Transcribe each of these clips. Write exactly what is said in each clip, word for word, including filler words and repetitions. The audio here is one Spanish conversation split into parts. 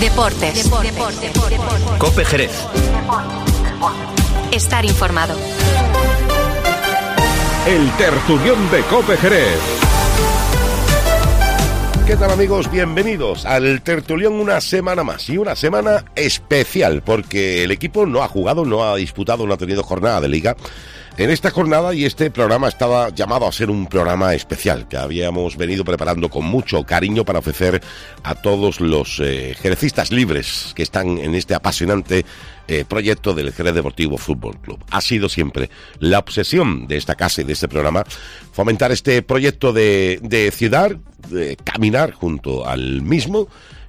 Deportes. Deportes. Deportes. COPE Jerez. Estar informado. El tertulión de COPE Jerez. ¿Qué tal, amigos? Bienvenidos al tertulión una semana más y una semana especial porque el equipo no ha jugado, no ha disputado, no ha tenido jornada de liga en esta jornada y este programa estaba llamado a ser un programa especial que habíamos venido preparando con mucho cariño para ofrecer a todos los eh, jerecistas libres que están en este apasionante eh, proyecto del Jerez Deportivo Fútbol Club. Ha sido siempre la obsesión de esta casa y de este programa fomentar este proyecto de, de ciudad, de caminar junto al mismo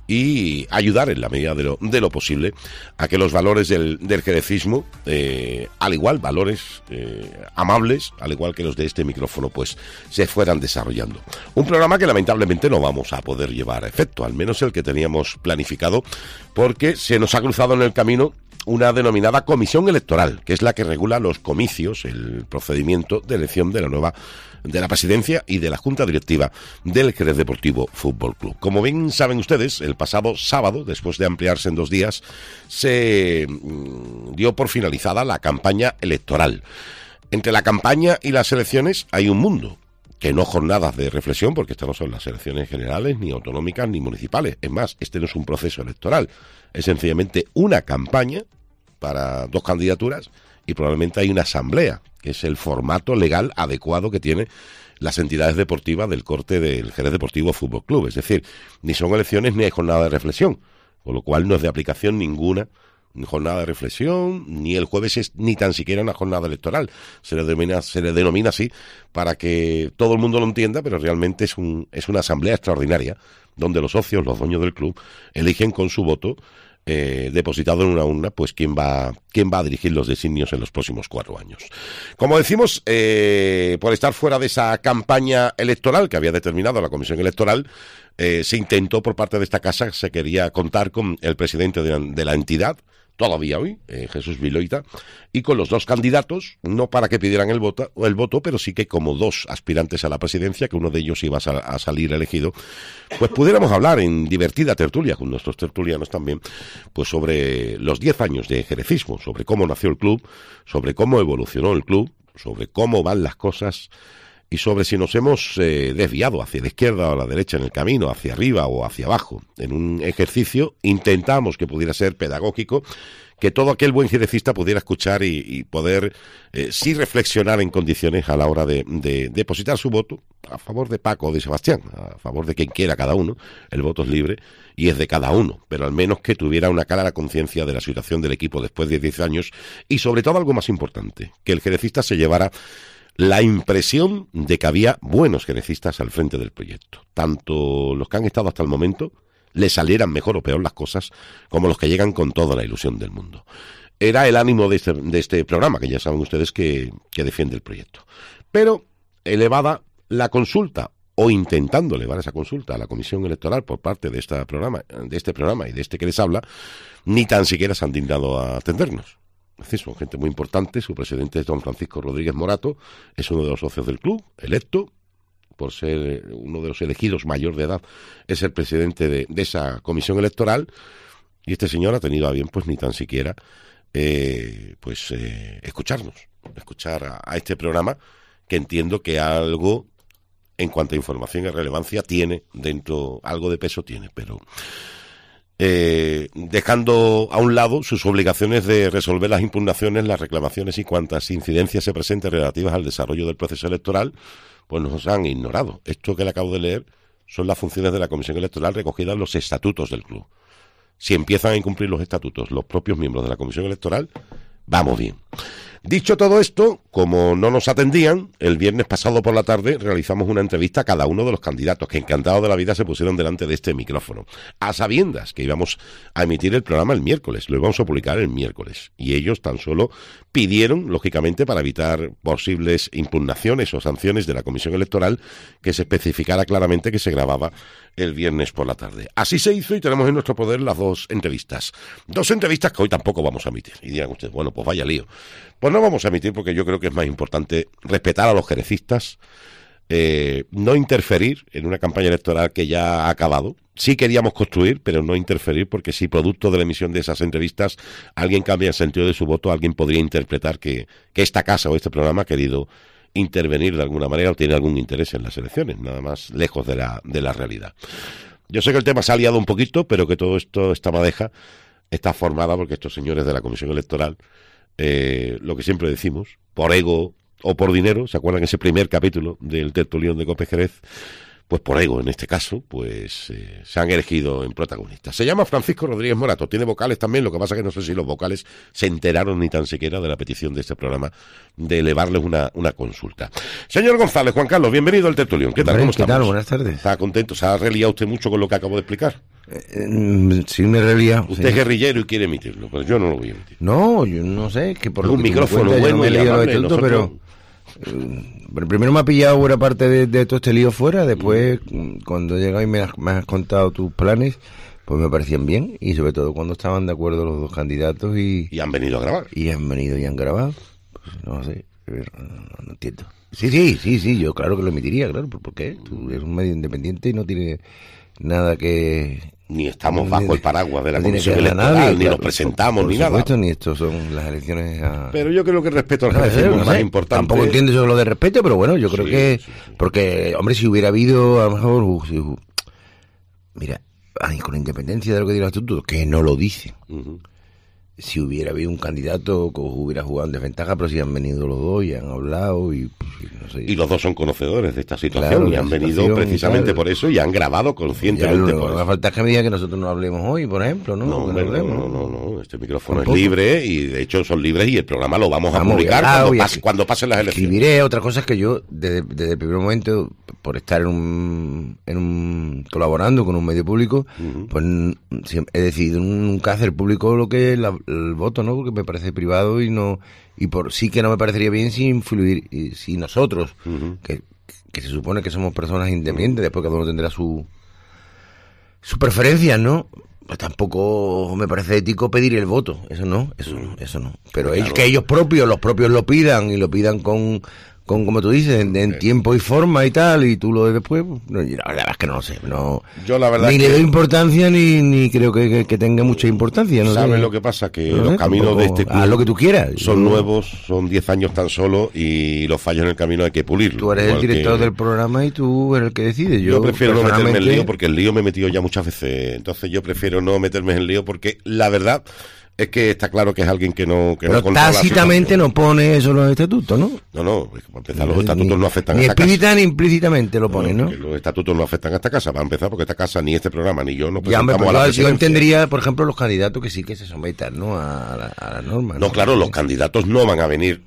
y ayudar en la medida de lo, de lo posible a que los valores del, del jerecismo, eh, al igual valores eh, amables, al igual que los de este micrófono, pues se fueran desarrollando. Un programa que lamentablemente no vamos a poder llevar a efecto, al menos el que teníamos planificado, porque se nos ha cruzado en el camino una denominada comisión electoral, que es la que regula los comicios, el procedimiento de elección de la nueva de la presidencia y de la junta directiva del Jerez Deportivo Fútbol Club. Como bien saben ustedes, el pasado sábado, después de ampliarse en dos días, se mmm, dio por finalizada la campaña electoral. Entre la campaña y las elecciones hay un mundo, que no jornadas de reflexión, porque estas no son las elecciones generales, ni autonómicas, ni municipales. Es más, este no es un proceso electoral, es sencillamente una campaña para dos candidaturas y probablemente hay una asamblea, que es el formato legal adecuado que tiene las entidades deportivas del corte del Jerez Deportivo Fútbol Club. Es decir, ni son elecciones ni hay jornada de reflexión, con lo cual no es de aplicación ninguna jornada de reflexión, ni el jueves es ni tan siquiera una jornada electoral. Se le denomina, se le denomina así para que todo el mundo lo entienda, pero realmente es, un, es una asamblea extraordinaria donde los socios, los dueños del club, eligen con su voto Eh, depositado en una urna, pues quién va quién va a dirigir los designios en los próximos cuatro años. Como decimos, eh, por estar fuera de esa campaña electoral que había determinado la Comisión Electoral, eh, se intentó por parte de esta casa, se quería contar con el presidente de la, de la entidad, todavía hoy, eh, Jesús Viloita, y con los dos candidatos, no para que pidieran el voto, el voto, pero sí que como dos aspirantes a la presidencia, que uno de ellos iba a, sal, a salir elegido, pues pudiéramos hablar en divertida tertulia, con nuestros tertulianos también, pues sobre los diez años de jerecismo, sobre cómo nació el club, sobre cómo evolucionó el club, sobre cómo van las cosas, y sobre si nos hemos eh, desviado hacia la izquierda o a la derecha en el camino, hacia arriba o hacia abajo. En un ejercicio intentamos que pudiera ser pedagógico, que todo aquel buen jerecista pudiera escuchar y, y poder eh, sí reflexionar en condiciones a la hora de, de, de depositar su voto a favor de Paco o de Sebastián, a favor de quien quiera cada uno. El voto es libre y es de cada uno, pero al menos que tuviera una clara conciencia de la situación del equipo después de diez años y sobre todo algo más importante, que el jerecista se llevara la impresión de que había buenos jerecistas al frente del proyecto. Tanto los que han estado hasta el momento le salieran mejor o peor las cosas, como los que llegan con toda la ilusión del mundo. Era el ánimo de este, de este programa, que ya saben ustedes que, que defiende el proyecto. Pero elevada la consulta, o intentando elevar esa consulta a la Comisión Electoral por parte de, esta programa, de este programa y de este que les habla, ni tan siquiera se han dignado a atendernos. Es decir, son gente muy importante. Su presidente es don Francisco Rodríguez Morato, es uno de los socios del club, electo, por ser uno de los elegidos mayor de edad, es el presidente de, de esa comisión electoral, y este señor ha tenido a bien, pues ni tan siquiera, eh, pues eh, escucharnos, escuchar a, a este programa, que entiendo que algo, en cuanto a información y relevancia, tiene dentro, algo de peso tiene, pero Eh, dejando a un lado sus obligaciones de resolver las impugnaciones, las reclamaciones y cuantas incidencias se presenten relativas al desarrollo del proceso electoral, pues nos han ignorado. Esto que le acabo de leer son las funciones de la Comisión Electoral recogidas en los estatutos del club. Si empiezan a incumplir los estatutos los propios miembros de la Comisión Electoral, vamos bien. Dicho todo esto, como no nos atendían, el viernes pasado por la tarde realizamos una entrevista a cada uno de los candidatos, que encantados de la vida se pusieron delante de este micrófono, a sabiendas que íbamos a emitir el programa el miércoles, lo íbamos a publicar el miércoles, y ellos tan solo pidieron, lógicamente, para evitar posibles impugnaciones o sanciones de la Comisión Electoral, que se especificara claramente que se grababa el viernes por la tarde. Así se hizo y tenemos en nuestro poder las dos entrevistas. Dos entrevistas que hoy tampoco vamos a emitir. Y dirán ustedes, bueno, pues vaya lío. Pues no vamos a emitir porque yo creo que es más importante respetar a los jerecistas, eh, no interferir en una campaña electoral que ya ha acabado. Sí queríamos construir, pero no interferir, porque si producto de la emisión de esas entrevistas alguien cambia el sentido de su voto, alguien podría interpretar que, que esta casa o este programa ha querido intervenir de alguna manera o tiene algún interés en las elecciones, nada más lejos de la, de la realidad. Yo sé que el tema se ha liado un poquito, pero que todo esto, esta madeja, está formada porque estos señores de la Comisión Electoral, eh, lo que siempre decimos, por ego o por dinero, ¿se acuerdan ese primer capítulo del tertulión de Cope Jerez? Pues por ego, en este caso, pues eh, se han elegido en protagonistas. Se llama Francisco Rodríguez Morato, tiene vocales también, lo que pasa que no sé si los vocales se enteraron ni tan siquiera de la petición de este programa de elevarles una, una consulta. Señor González, Juan Carlos, bienvenido al tertulión. ¿Qué tal? ¿Cómo estamos? ¿Qué tal? Buenas tardes. ¿Está contento? ¿Se ha reliado usted mucho con lo que acabo de explicar? Eh, sí, me he reliado. Usted sí. es guerrillero y quiere emitirlo, pero yo no lo voy a emitir. No, yo no sé, que por Es lo un que tú me micrófono cuentas, yo bueno no me he y liado amable, de tonto, nosotros- pero... Pero primero me ha pillado buena parte de, de todo este lío fuera, después cuando llegas y me has, me has contado tus planes, pues me parecían bien, y sobre todo cuando estaban de acuerdo los dos candidatos y, Y han venido a grabar. y han venido y han grabado, pues no sé, pero no, no entiendo. Sí, sí, sí, sí, yo claro que lo emitiría, claro, ¿por qué? Tú eres un medio independiente y no tiene nada que... Ni estamos no bajo tiene- el paraguas de la no tiene Comisión que ver a Electoral, nadie, ni claro, nos presentamos, por ni nada. supuesto, ni esto son las elecciones a... Pero yo creo que el respeto al No, jefe es no lo sé, más importante. Tampoco entiendo eso lo de respeto, pero bueno, yo creo Sí, que... sí, sí. Porque, hombre, si hubiera habido, a lo mejor... uh, si- uh, mira, ay, con independencia de lo que diga el estatuto, que no lo dice. Ujú. Si hubiera habido un candidato que hubiera jugado en desventaja, pero si han venido los dos y han hablado y... Pues, no sé. Y los dos son conocedores de esta situación Claro, y la han venido situación, precisamente claro. por eso y han grabado Ya, conscientemente lo por que eso. me falta es que me diga que nosotros no hablemos hoy, por ejemplo, ¿no? No, Que hombre, no, hablemos, no, no, no, este micrófono Tampoco. es libre y de hecho son libres y el programa lo vamos a Vamos, publicar ah, cuando, oye, pase- cuando pasen las elecciones. Escribiré. Otra cosa es que yo, desde, desde el primer momento, por estar en un, en un colaborando con un medio público, Ujú. pues n- siem- he decidido nunca hacer público lo que es la- el voto, ¿no? Porque me parece privado y no y por sí que no me parecería bien si influir, y si nosotros, Ujú. que, que se supone que somos personas independientes, después cada uno tendrá su su preferencia, ¿no? Pues tampoco me parece ético pedir el voto, eso no, eso no, eso no. Pero Claro. es que ellos propios, los propios lo pidan y lo pidan con, con como tú dices, en, en tiempo y forma y tal, y tú lo de después, pues, no, yo la verdad es que no lo sé, no. Yo la verdad ni es le que- doy importancia ni, ni creo que, que, que tenga mucha importancia, ¿no? ¿Sabes sé. lo que pasa? Que No los sé, caminos tampoco- de este club haz lo que tú quieras. son Yo- nuevos, son diez años tan solo y los fallos en el camino hay que pulirlos. Tú eres el Igual que- director del programa y tú eres el que decide. Yo, Yo prefiero no meterme en personalmente, lío porque el lío me he metido ya muchas veces. Entonces yo prefiero no meterme en lío porque la verdad es que está claro que es alguien que no que no Pero controla la tácitamente situación. no pone eso en los estatutos, ¿no? No, no, es que para empezar los estatutos Ni- no afectan Ni a esta explícita casa. ni implícitamente lo pone, ¿no? Que los estatutos no afectan a esta casa, para empezar, porque esta casa, ni este programa, ni yo nos Ya, presentamos hombre, pero a la yo- yo presidencia. entendería, por ejemplo, los candidatos que sí que se sometan, ¿no? A la, a la norma. No, claro, los candidatos no van a venir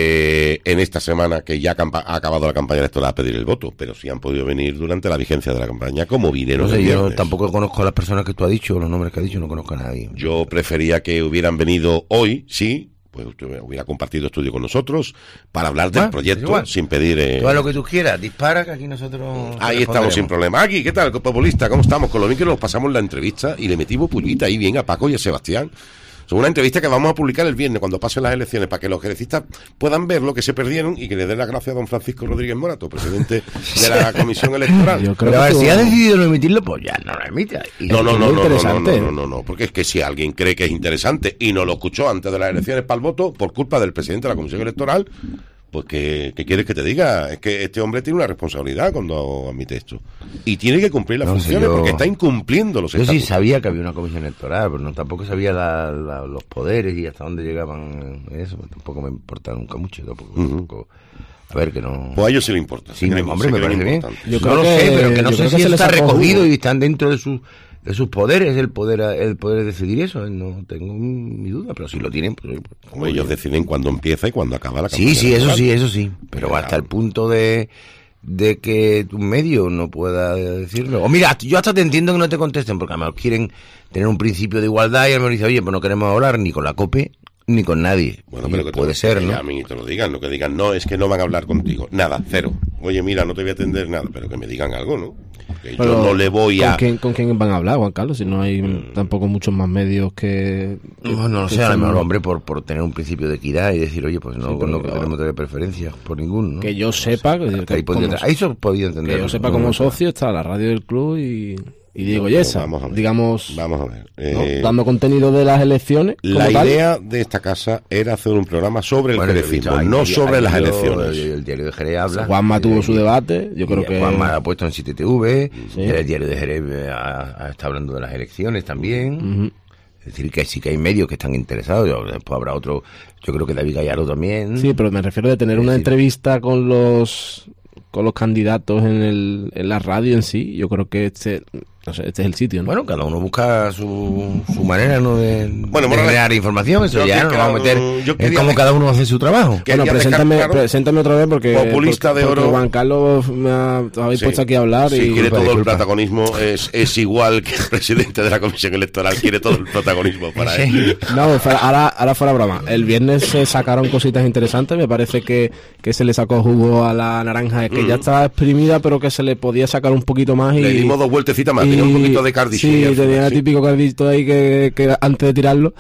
eh, en esta semana que ya campa- ha acabado la campaña electoral a pedir el voto, pero sí han podido venir durante la vigencia de la campaña como vinieron No sé, el yo viernes. tampoco conozco a las personas que tú has dicho, los nombres que has dicho, no conozco a nadie. Yo prefería que hubieran venido hoy, sí, pues usted hubiera compartido estudio con nosotros para hablar del Ah, es proyecto igual. sin pedir... eh, Tú haz lo que tú quieras, dispara que aquí nosotros... Ahí te estamos sin responderemos. problema. Aquí, ¿qué tal, populista? ¿Cómo estamos? Con lo bien que nos pasamos la entrevista y le metimos pulvita ahí bien a Paco y a Sebastián. Es una entrevista que vamos a publicar el viernes cuando pasen las elecciones para que los jerecistas puedan ver lo que se perdieron y que le den las gracias a don Francisco Rodríguez Morato, presidente de la Comisión Electoral. Yo creo Pero a ver, que si tú- has decidido no emitirlo, pues ya no lo emita. Y- No, no, es no, muy no, no, no, interesante. no, no, no, porque es que si alguien cree que es interesante y no lo escuchó antes de las elecciones para el voto por culpa del presidente de la Comisión Electoral, pues ¿qué, qué quieres que te diga? Es que este hombre tiene una responsabilidad cuando admite esto. Y tiene que cumplir las No sé, funciones yo- porque está incumpliendo los Yo sí estatutos. sabía que había una comisión electoral, pero no tampoco sabía la, la- los poderes y hasta dónde llegaban eso, pues tampoco me importa nunca mucho, tampoco, Ujú. tampoco- a ver que no... Pues a ellos sí le importa. Sí, se creen- hombre, se me creen parece bien. importantes. Yo no creo lo que- sé, pero que no yo sé creo que si se les está sacó recogido jugo. y están dentro de sus de sus poderes el poder el poder decidir eso, ¿eh? No tengo mi duda, pero si lo tienen, pues, Como ellos deciden cuándo empieza y cuándo acaba la sí, campaña sí, eso electoral. sí, eso sí, pero Claro. hasta el punto de de que un medio no pueda decirlo. O mira, yo hasta te entiendo que no te contesten, porque además quieren tener un principio de igualdad y a lo mejor dicen, oye, pues no queremos hablar ni con la COPE ni con nadie. Bueno, pero que puede te, ser, que ¿no? A mí te lo digan, no que digan, no, es que no van a hablar contigo. Nada, cero. Oye, mira, no te voy a atender nada, pero que me digan algo, ¿no? Porque yo no le voy a... ¿Con quién, ¿Con quién van a hablar, Juan Carlos? Si no hay mm. tampoco muchos más medios que... que no, no lo que sé, a lo son- mejor, hombre, por, por tener un principio de equidad y decir, oye, pues no, Sí, pero no que- queremos tener preferencias por ninguno, ¿no? Que yo sepa, que, Hasta que ahí, podía, como, ahí eso podía entender. que yo sepa como socio está la radio del club y, y Diego No, Yesa, vamos a ver. digamos, Vamos a ver. ¿no? eh, dando contenido de las elecciones. La como tal. idea de esta casa era hacer un programa sobre el Bueno, jerecismo, ahí- no ahí- sobre ahí las yo- elecciones. El, el diario de Jerez habla. Juanma tuvo y- su debate, yo creo y que... Juanma ha puesto en siete T V, Sí. el diario de Jerez eh, ha, ha estado hablando de las elecciones también. Ujú. Es decir, que sí que hay medios que están interesados. Yo- Después habrá otro, yo creo que David Gallardo también. Sí, pero me refiero de tener Es una decir- entrevista con los con los candidatos en el en la radio en sí. Yo creo que este, no sé, este es el sitio, ¿no? Bueno, cada uno busca su, su manera, ¿no? De, Bueno, de Morales, generar información. Eso yo ya que- no vamos a meter. yo Es quería como de- cada uno hace su trabajo. Quería Bueno, dejar preséntame, claro- preséntame otra vez porque, Populista porque, de porque oro. Juan Carlos me ha, habéis Sí. puesto aquí a hablar Sí, y quiere Disculpa, todo disculpa. el protagonismo, es, es igual que el presidente de la Comisión Electoral, quiere todo el protagonismo para él. no, fuera- ahora, ahora fuera broma. El viernes se sacaron cositas interesantes. Me parece que, que se le sacó jugo a la naranja, que ya estaba exprimida, pero que se le podía sacar un poquito más. Y, Le dimos dos vueltecitas más, y- tenía un poquito de cardicho. Sí, y al tenía final, el sí. típico cardito ahí que, que antes de tirarlo.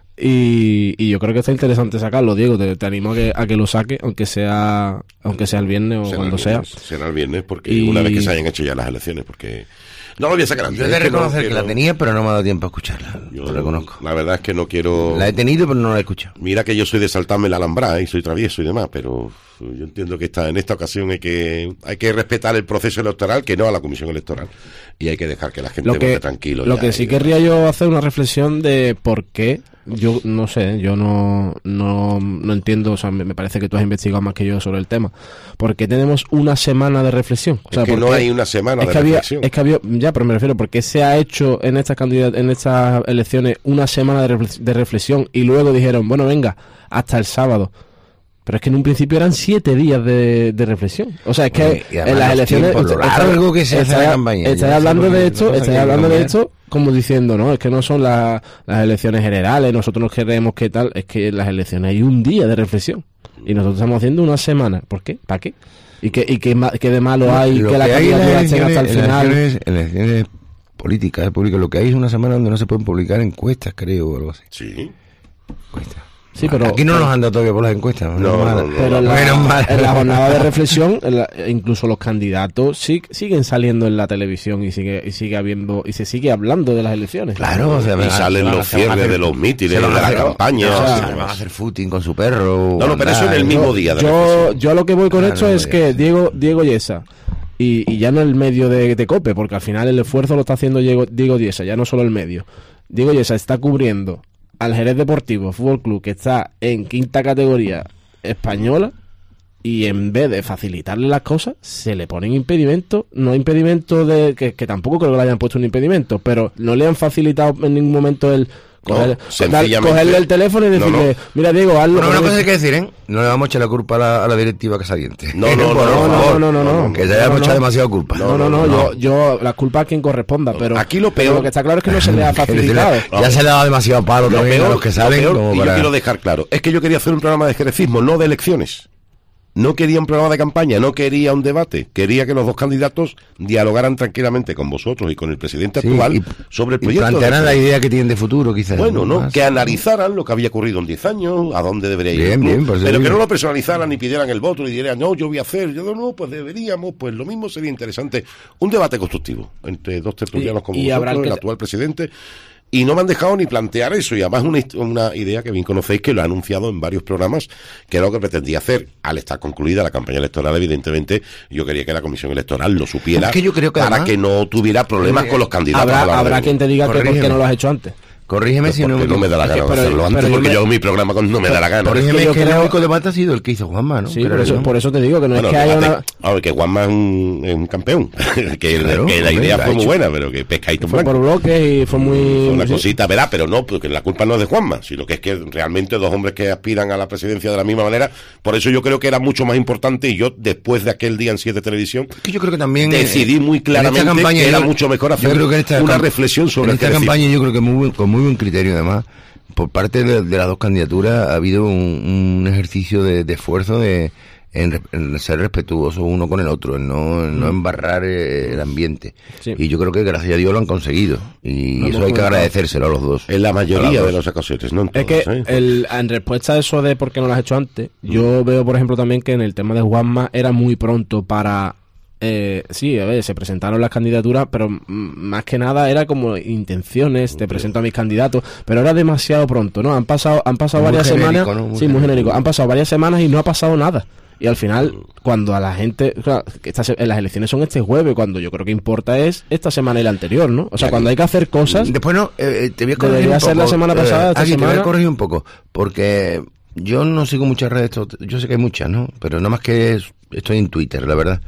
Y, y yo creo que está interesante sacarlo, Diego. Te, te animo a que, a que lo saque, aunque sea aunque sea el viernes o Será cuando el sea. viernes, será el viernes, porque Y- una vez que se hayan hecho ya las elecciones, porque no lo voy a sacar antes. Yo he es de que no reconocer que, quiero- la tenía, pero no me ha dado tiempo a escucharla. yo Lo reconozco. La verdad es que no quiero... La he tenido, pero no la he escuchado. Mira que yo soy de saltarme la alambrada y soy travieso y demás, pero yo entiendo que esta, en esta ocasión hay que hay que respetar el proceso electoral, que no a la comisión electoral, y hay que dejar que la gente Lo que, vote tranquilo. lo ya, que sí y- querría yo hacer una reflexión de por qué, yo no sé, yo no, no, no entiendo, o sea, me, me parece que tú has investigado más que yo sobre el tema. ¿Por qué tenemos una semana de reflexión? O sea, Es que ¿por no qué- hay una semana es de que había, reflexión. es que había, ya, pero me refiero, ¿por qué se ha hecho en estas candidat en estas elecciones una semana de, reflex- de reflexión y luego dijeron, bueno, venga, hasta el sábado? Pero es que en un principio eran siete días de, de reflexión. O sea, es que Bueno, y además en las los elecciones... tiempos, lo está- largo que se hace está- la campaña. Estáis Ya hablando sabemos de que esto, la cosa estáis que hablando de cambiar. esto como diciendo, no, es que no son la- las elecciones generales, nosotros nos queremos que tal, es que en las elecciones hay un día de reflexión. Y nosotros estamos haciendo una semana. ¿Por qué? ¿Para qué? ¿Y qué, y qué, ma- qué de malo hay Lo que la hay en las candidatura esté hasta el elecciones- en final? las elecciones- en las elecciones políticas, públicas, lo que hay es una semana donde no se pueden publicar encuestas, creo, o algo así. Sí. Encuestas. Sí, pero... Aquí no nos han dado todavía por las encuestas. No, menos mal. no, no. Pero en la, Menos mal. en la jornada de reflexión, en la- incluso los candidatos sí, siguen saliendo en la televisión y sigue y sigue habiendo y se sigue hablando de las elecciones. Claro, o sea, Y van a- salen se van a- los se van a cierres hacer- de los mítines, se de van a la hacer- campaña. o sea, sí, se van a demás. hacer footing con su perro. No, no, pero eso en el andar, mismo ¿no? día de Yo, reflexión. yo lo que voy con Ah, esto no, es ya. que Diego Diego Yesa y, y ya no el medio de, de COPE, porque al final el esfuerzo lo está haciendo Diego, Diego Yesa, ya no solo el medio. Diego Yesa está cubriendo al Jerez Deportivo Fútbol Club, que está en quinta categoría española, y en vez de facilitarle las cosas, se le ponen impedimentos, no impedimentos de que, que tampoco creo que le hayan puesto un impedimento, pero no le han facilitado en ningún momento el coger, sencillamente- cogerle el teléfono y No, decirle, no. mira Diego, hazlo. Bueno, una porque- cosa hay que decir, ¿eh? No le vamos a echar la culpa a la, a la directiva casadiente. No, no, no, Por no, favor. no, no, no, no. Que se haya No, no, echado no. demasiado culpa. No, no, no, yo, yo la culpa a quien corresponda, pero Aquí lo pero peor- lo que está claro es que no se le ha facilitado. Ya se le ha dado demasiado palo Lo también a peor, los que lo saben. peor, como y yo para- quiero dejar claro, es que yo quería hacer un programa de jerecismo, no de elecciones. No quería un programa de campaña, no quería un debate. Quería que los dos candidatos dialogaran tranquilamente con vosotros y con el presidente Sí, actual y- sobre el y proyecto. de plantearán la referéndum. idea que tienen de futuro, quizás. Bueno, ¿no? Más. Que analizaran lo que había ocurrido en diez años, a dónde debería ir. Bien, el club, bien, por eso pero que digo. no lo personalizaran ni pidieran el voto, ni dijeran, no, yo voy a hacer, yo no, no, pues deberíamos, pues lo mismo sería interesante. Un debate constructivo entre dos tertulianos Y- como y habrá vosotros, el el que- actual presidente. Y no me han dejado ni plantear eso, y además una, hist- una idea que bien conocéis, que lo ha anunciado en varios programas, que era lo que pretendía hacer. Al estar concluida la campaña electoral, evidentemente, yo quería que la Comisión Electoral lo supiera, Es que yo creo que para además- que no tuviera problemas Eh, con los candidatos. a la Habrá, hora habrá de- quien te diga que por qué Corrígeme. no lo has hecho antes. Corrígeme Pues si no porque no me da la gana de pero- hacerlo antes, pero yo porque me- yo mi programa con- no me da la gana. Corrígeme Es que yo que el creo- único debate ha sido el que hizo Juanma, ¿no? Sí, Creo por yo, eso, ¿no? por eso te digo que no Bueno, es que haya fíjate, una... a ver, que Juanma es un, es un campeón, que, Claro, que la hombre, idea lo ha fue muy hecho. buena, pero que pescadito Fue blanco. por bloques y fue muy... Fue una sí. cosita, verá, pero no, porque la culpa no es de Juanma, sino que es que realmente dos hombres que aspiran a la presidencia de la misma manera, por eso yo creo que era mucho más importante, y yo después de aquel día en Siete Televisión Es que yo creo que también decidí eh, muy en esta claramente campaña que era yo- mucho mejor yo hacer creo que en esta una cam- reflexión sobre en el esta jerecismo. campaña yo creo que muy buen- con muy buen criterio además por parte de, de las dos candidaturas ha habido un, un ejercicio de, de esfuerzo de en, en ser respetuosos uno con el otro, en no, en no embarrar el ambiente. Sí. Y yo creo que gracias a Dios lo han conseguido. Y Lo eso hemos hay que comentado. agradecérselo a los dos. En la mayoría A los de dos. las ocasiones, no en Es todas, que ¿eh? el, en respuesta a eso de por qué no lo has hecho antes, yo veo, por ejemplo, también que en el tema de Juanma era muy pronto para... Eh, sí, a ver, se presentaron las candidaturas, pero mm, más que nada era como intenciones, te presento a mis candidatos, pero era demasiado pronto, ¿no? Han pasado, han pasado Muy varias genérico, semanas, ¿no? Muy sí, muy genérico. genérico, han pasado varias semanas y no ha pasado nada. Y al final, cuando a la gente, claro, que estas, se- las elecciones son este jueves, cuando yo creo que importa es esta semana y la anterior, ¿no? O sea, cuando hay que hacer cosas, Después no, eh, te voy a corregir Debería un poco. ser la semana pasada, esta Aquí te voy semana. a corregir un poco, porque yo no sigo muchas redes, to- yo sé que hay muchas, ¿no? Pero nada más que es- estoy en Twitter, la verdad.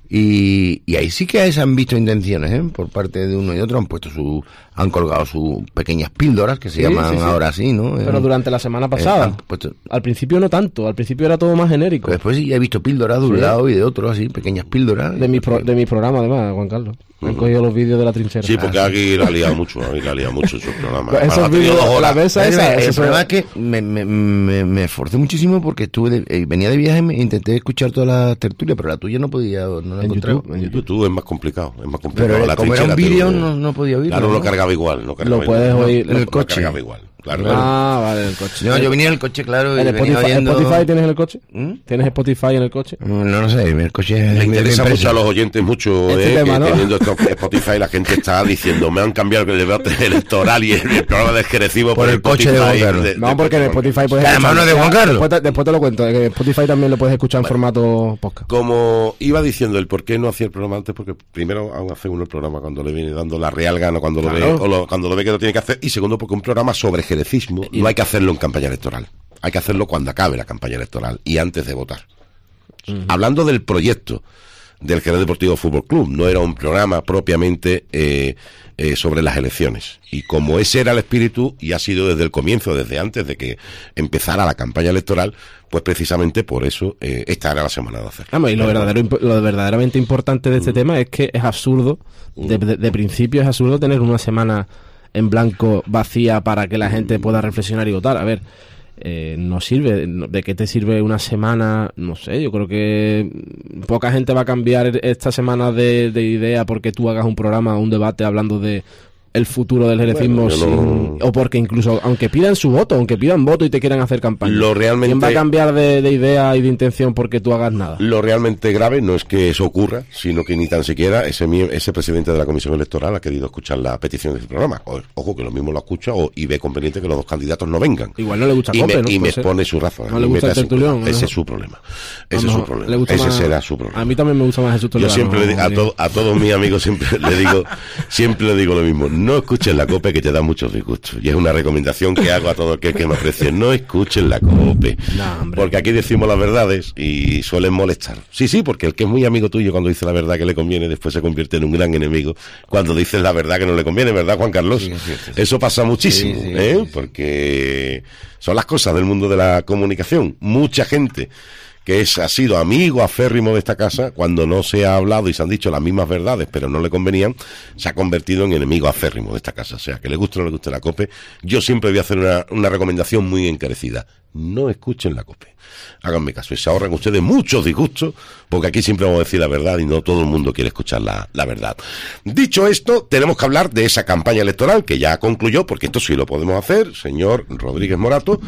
Y, y ahí sí que se han visto intenciones, ¿eh? Por parte de uno y otro, han puesto su, han colgado sus pequeñas píldoras, que se Sí, llaman sí, sí. ahora así, ¿no? pero Eh, durante la semana eh, pasada. han puesto- Al principio no tanto, al principio era todo más genérico. pues después sí, ya he visto píldoras de un Sí. lado y de otro, así, pequeñas píldoras. De mi, pro- de mi programa, además, Juan Carlos. Me han cogido los vídeos de la trinchera. Sí, porque aquí la ha liado mucho, aquí la ha liado mucho en su programa. Pues esos Ha tenido vídeos, dos la horas. mesa El, esa, el eso problema son- es que me, me, me, me esforcé muchísimo porque estuve de- eh, venía de viaje e intenté escuchar todas las tertulias, pero la tuya no podía, no la En encontraba. YouTube, en YouTube. YouTube es más complicado, es más complicado. Pero La como era un trinchera vídeo te- no, no podía oírlo. Claro, no ¿no? lo cargaba igual, no cargaba Lo puedes igual. oír No, en el no coche. cargaba igual. Claro, Ah, vale, en el coche. No, yo venía en el coche, claro, y ¿En venía Spotify, oyendo... Spotify tienes en el coche? ¿Mm? ¿Tienes Spotify en el coche? No, no sé, el coche es Le de- de interesa empresa. mucho a los oyentes mucho Este eh, tema, que ¿no? teniendo esto- Spotify la gente está diciendo me han cambiado el debate electoral y el, el programa de Jerecibo Por el coche de Juan Carlos. No, porque en Spotify puedes Además, no es de Juan Carlos. Después te, después te lo cuento. En Spotify también lo puedes escuchar en formato podcast. Como iba diciendo el por qué no hacía el programa antes, porque primero aún hace uno el programa cuando le viene dando la real gana, cuando lo ve, Claro. o lo- cuando lo ve que lo tiene que hacer, y segundo porque un programa sobre jerecismo no hay que hacerlo en campaña electoral, hay que hacerlo cuando acabe la campaña electoral y antes de votar. Hablando del proyecto del Jerez Deportivo Fútbol Club, no era un programa propiamente eh, eh, sobre las elecciones. Y como ese era el espíritu, y ha sido desde el comienzo, desde antes de que empezara la campaña electoral, pues precisamente por eso eh, esta era la semana de hacer. Vamos, y lo, verdadero, imp- lo verdaderamente importante de este tema es que es absurdo, de, de- de principio es absurdo tener una semana en blanco vacía para que la gente pueda reflexionar y votar. A ver, eh, no sirve. no- ¿De qué te sirve una semana? No sé, yo creo que poca gente va a cambiar esta semana de, de idea porque tú hagas un programa, un debate hablando de el futuro del jerecismo, Bueno, yo sin- no- o porque incluso, aunque pidan su voto, aunque pidan voto y te quieran hacer campaña, Lo realmente- ¿quién va a cambiar de, de idea y de intención porque tú hagas nada? Lo realmente grave no es que eso ocurra, sino que ni tan siquiera ese mie- ese presidente de la Comisión Electoral ha querido escuchar la petición de ese programa. O- ojo, que lo mismo lo escucha o, y ve conveniente que los dos candidatos no vengan. Igual no le gusta y Cope, me, ¿no? y me Puede ser. expone su razón. No le gusta el tertulión, Ese ¿no? es su problema. A Ese lo es su mejor problema. le gusta Ese más- será su problema. A mí también me gusta más Jesús Yo Toledano. siempre le digo, a, sí. to- a todos mis amigos siempre le digo, siempre le digo lo mismo. No escuchen la COPE que te da muchos disgustos. Y es una recomendación que hago a todo aquel que me aprecie. No escuchen la COPE. No, hombre. Porque aquí decimos las verdades y suelen molestar. Sí, sí, porque el que es muy amigo tuyo cuando dice la verdad que le conviene, después se convierte en un gran enemigo cuando dices la verdad que no le conviene, ¿verdad, Juan Carlos? Sí, es cierto, sí. Eso pasa muchísimo, Sí, sí, ¿eh? sí, sí. Porque son las cosas del mundo de la comunicación. Mucha gente que es, ha sido amigo aférrimo de esta casa, cuando no se ha hablado y se han dicho las mismas verdades, pero no le convenían, se ha convertido en enemigo aférrimo de esta casa. O sea, que le guste o no le guste la COPE, yo siempre voy a hacer una, una recomendación muy encarecida. No escuchen la COPE. Háganme caso y se ahorran ustedes muchos disgustos, porque aquí siempre vamos a decir la verdad y no todo el mundo quiere escuchar la, la verdad. Dicho esto, tenemos que hablar de esa campaña electoral que ya concluyó, porque esto sí lo podemos hacer, señor Rodríguez Morato.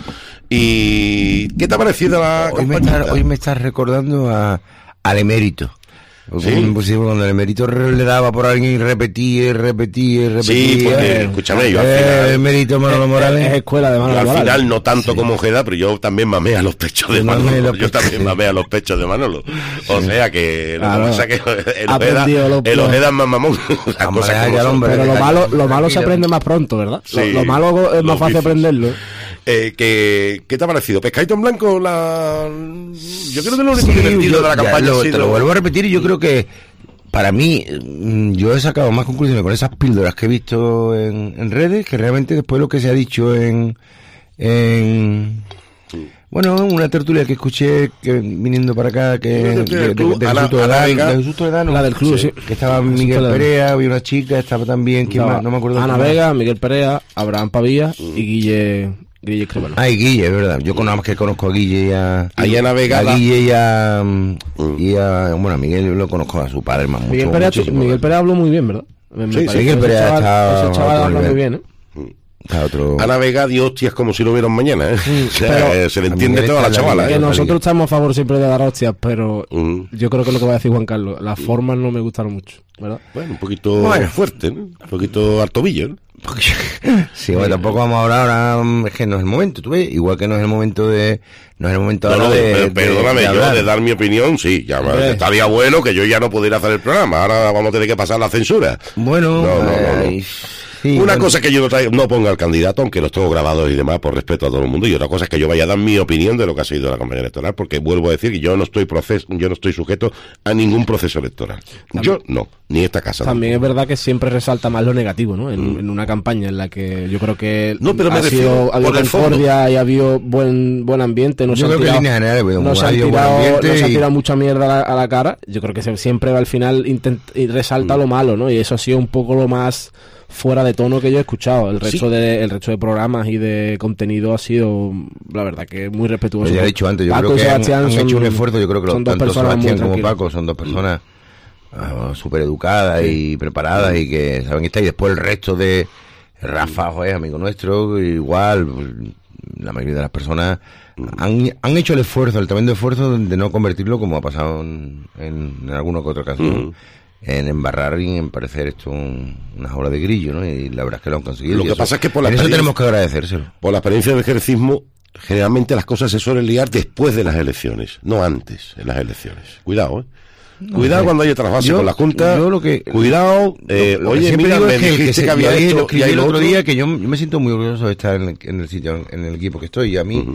¿Y qué te ha parecido la Hoy me, campaña? estás, hoy me estás recordando a, al emérito. ¿Sí? Pues sí, cuando el emérito re- le daba por alguien y repetía y repetía y repetía. Sí, porque, escúchame, yo al Eh, final- el emérito Manolo Morales. Es escuela de Yo Manolo al Morales. final no tanto como Ojeda, pero yo también mamé a los pechos de Yo mamé Manolo. los Yo pechos, también sí. mamé a los pechos de Manolo. O sea que lo Claro. que pasa es que el Ha Ojeda, aprendido lo- el Ojeda es más mamón. Las Vamos cosas a dejar como ya al son. hombre. Pero lo Tranquilo. malo, lo malo se Tranquilo. aprende más pronto, ¿verdad? Lo, Sí, lo malo es los más fácil vicios. aprenderlo. Eh, que, ¿Qué te ha parecido? ¿Pescadito en blanco? La... Yo creo que lo único Sí, divertido yo- de la ya campaña lo- ha Te sido... lo vuelvo a repetir y yo creo que para mí mm, yo he sacado más conclusiones con esas píldoras que he visto en, en redes que realmente después lo que se ha dicho en... en bueno, una tertulia que escuché que viniendo para acá que Una tertulia de, del de, club, de Ana- Jesús Toledano, Ana Vega. de Jesús Toledano, La del club, sí. que estaba Jesús Miguel Toledano. Perea, había una chica, estaba también, ¿quién Estaba más? No me acuerdo. Ana quién más. Vega, Miguel Perea, Abraham Pavía y Guille Guille Escribano. Ay, Guille, es verdad. Yo conozco que conozco a Guille y a... Ahí en Navegada. A Guille y a... Y a... Bueno, a Miguel lo conozco a su padre más mucho. Miguel Pérez, muchísimo. Miguel Pérez habló muy bien, ¿verdad? Me Sí, parece Miguel que ese Pérez chaval- está ese chaval a otro habla muy nivel. bien, ¿eh? Está otro... A navegar y hostias como si lo vieran mañana, ¿eh? Sí, O sea, pero- eh, se le entiende También toda la está la chavala, liga. Que ¿eh? no- nosotros estamos a favor siempre de dar hostias, pero Mm. yo creo que es lo que va a decir Juan Carlos. Las formas no me gustaron mucho, ¿verdad? Bueno, un poquito Bueno. fuerte, ¿no? Un poquito al tobillo, ¿no? Sí, bueno, tampoco vamos a hablar ahora, mm, es que no es el momento, tú ves, igual que no es el momento de, no es el momento No, ahora no, de, per- de- perdóname, de yo hablar. de dar mi opinión, sí, ya Hombre. estaría bueno que yo ya no pudiera hacer el programa, ahora vamos a tener que pasar la censura. Bueno, No, no, no, no. ay, sí, Una bueno. cosa es que yo no, traiga- no ponga al candidato, aunque los tengo grabados y demás, por respeto a todo el mundo, y otra cosa es que yo vaya a dar mi opinión de lo que ha sido la campaña electoral, porque vuelvo a decir que yo no estoy proces yo no estoy sujeto a ningún proceso electoral. Yo no, ni esta casa. También es verdad que siempre resalta más lo negativo, ¿no? En, en una campaña en la que yo creo que No, pero me ha refiero sido, ha habido por el concordia y ha habido buen buen ambiente. No Yo se han creo que en tirado, líneas generales, bueno, no se ha han habido buen tirado, ambiente no se ha y- tirado mucha mierda a la, a la cara. Yo creo que se- siempre al final intent- y resalta lo malo, ¿no? Y eso ha sido un poco lo más fuera de tono que yo he escuchado. El resto Sí. de el resto de programas y de contenido ha sido, la verdad, que muy respetuoso. Pues ya he dicho antes, yo Paco creo y que han, Sebastián han son- hecho un esfuerzo, yo creo que son los, dos tanto personas muy Sebastián como tranquilas. Paco son dos personas ah, súper educadas y preparadas y que saben estar, y después el resto de Rafa, joder, amigo nuestro, igual, pues, la mayoría de las personas han, han hecho el esfuerzo, el tremendo esfuerzo de no convertirlo, como ha pasado en, en, en alguna que otra ocasión, Mm. en embarrar y en parecer esto un, una jaula de grillo, ¿no? Y la verdad es que lo han conseguido. Lo y que eso- pasa es que por la en eso experiencia- tenemos que agradecérselo. Por la experiencia del ejercismo, generalmente las cosas se suelen liar después de las elecciones, no antes en las elecciones. Cuidado, ¿eh? Cuidado sé. cuando haya trasvase Yo- con la Junta. yo lo que- Cuidado, eh, Lo que oye, siempre mira, digo me es que el dijiste que, se, que había yo ahí esto lo y escribí hay el lo otro otro. día que yo, yo me siento muy orgulloso de estar en el, en el sitio, en, en el equipo que estoy. Y a mí, Ujú.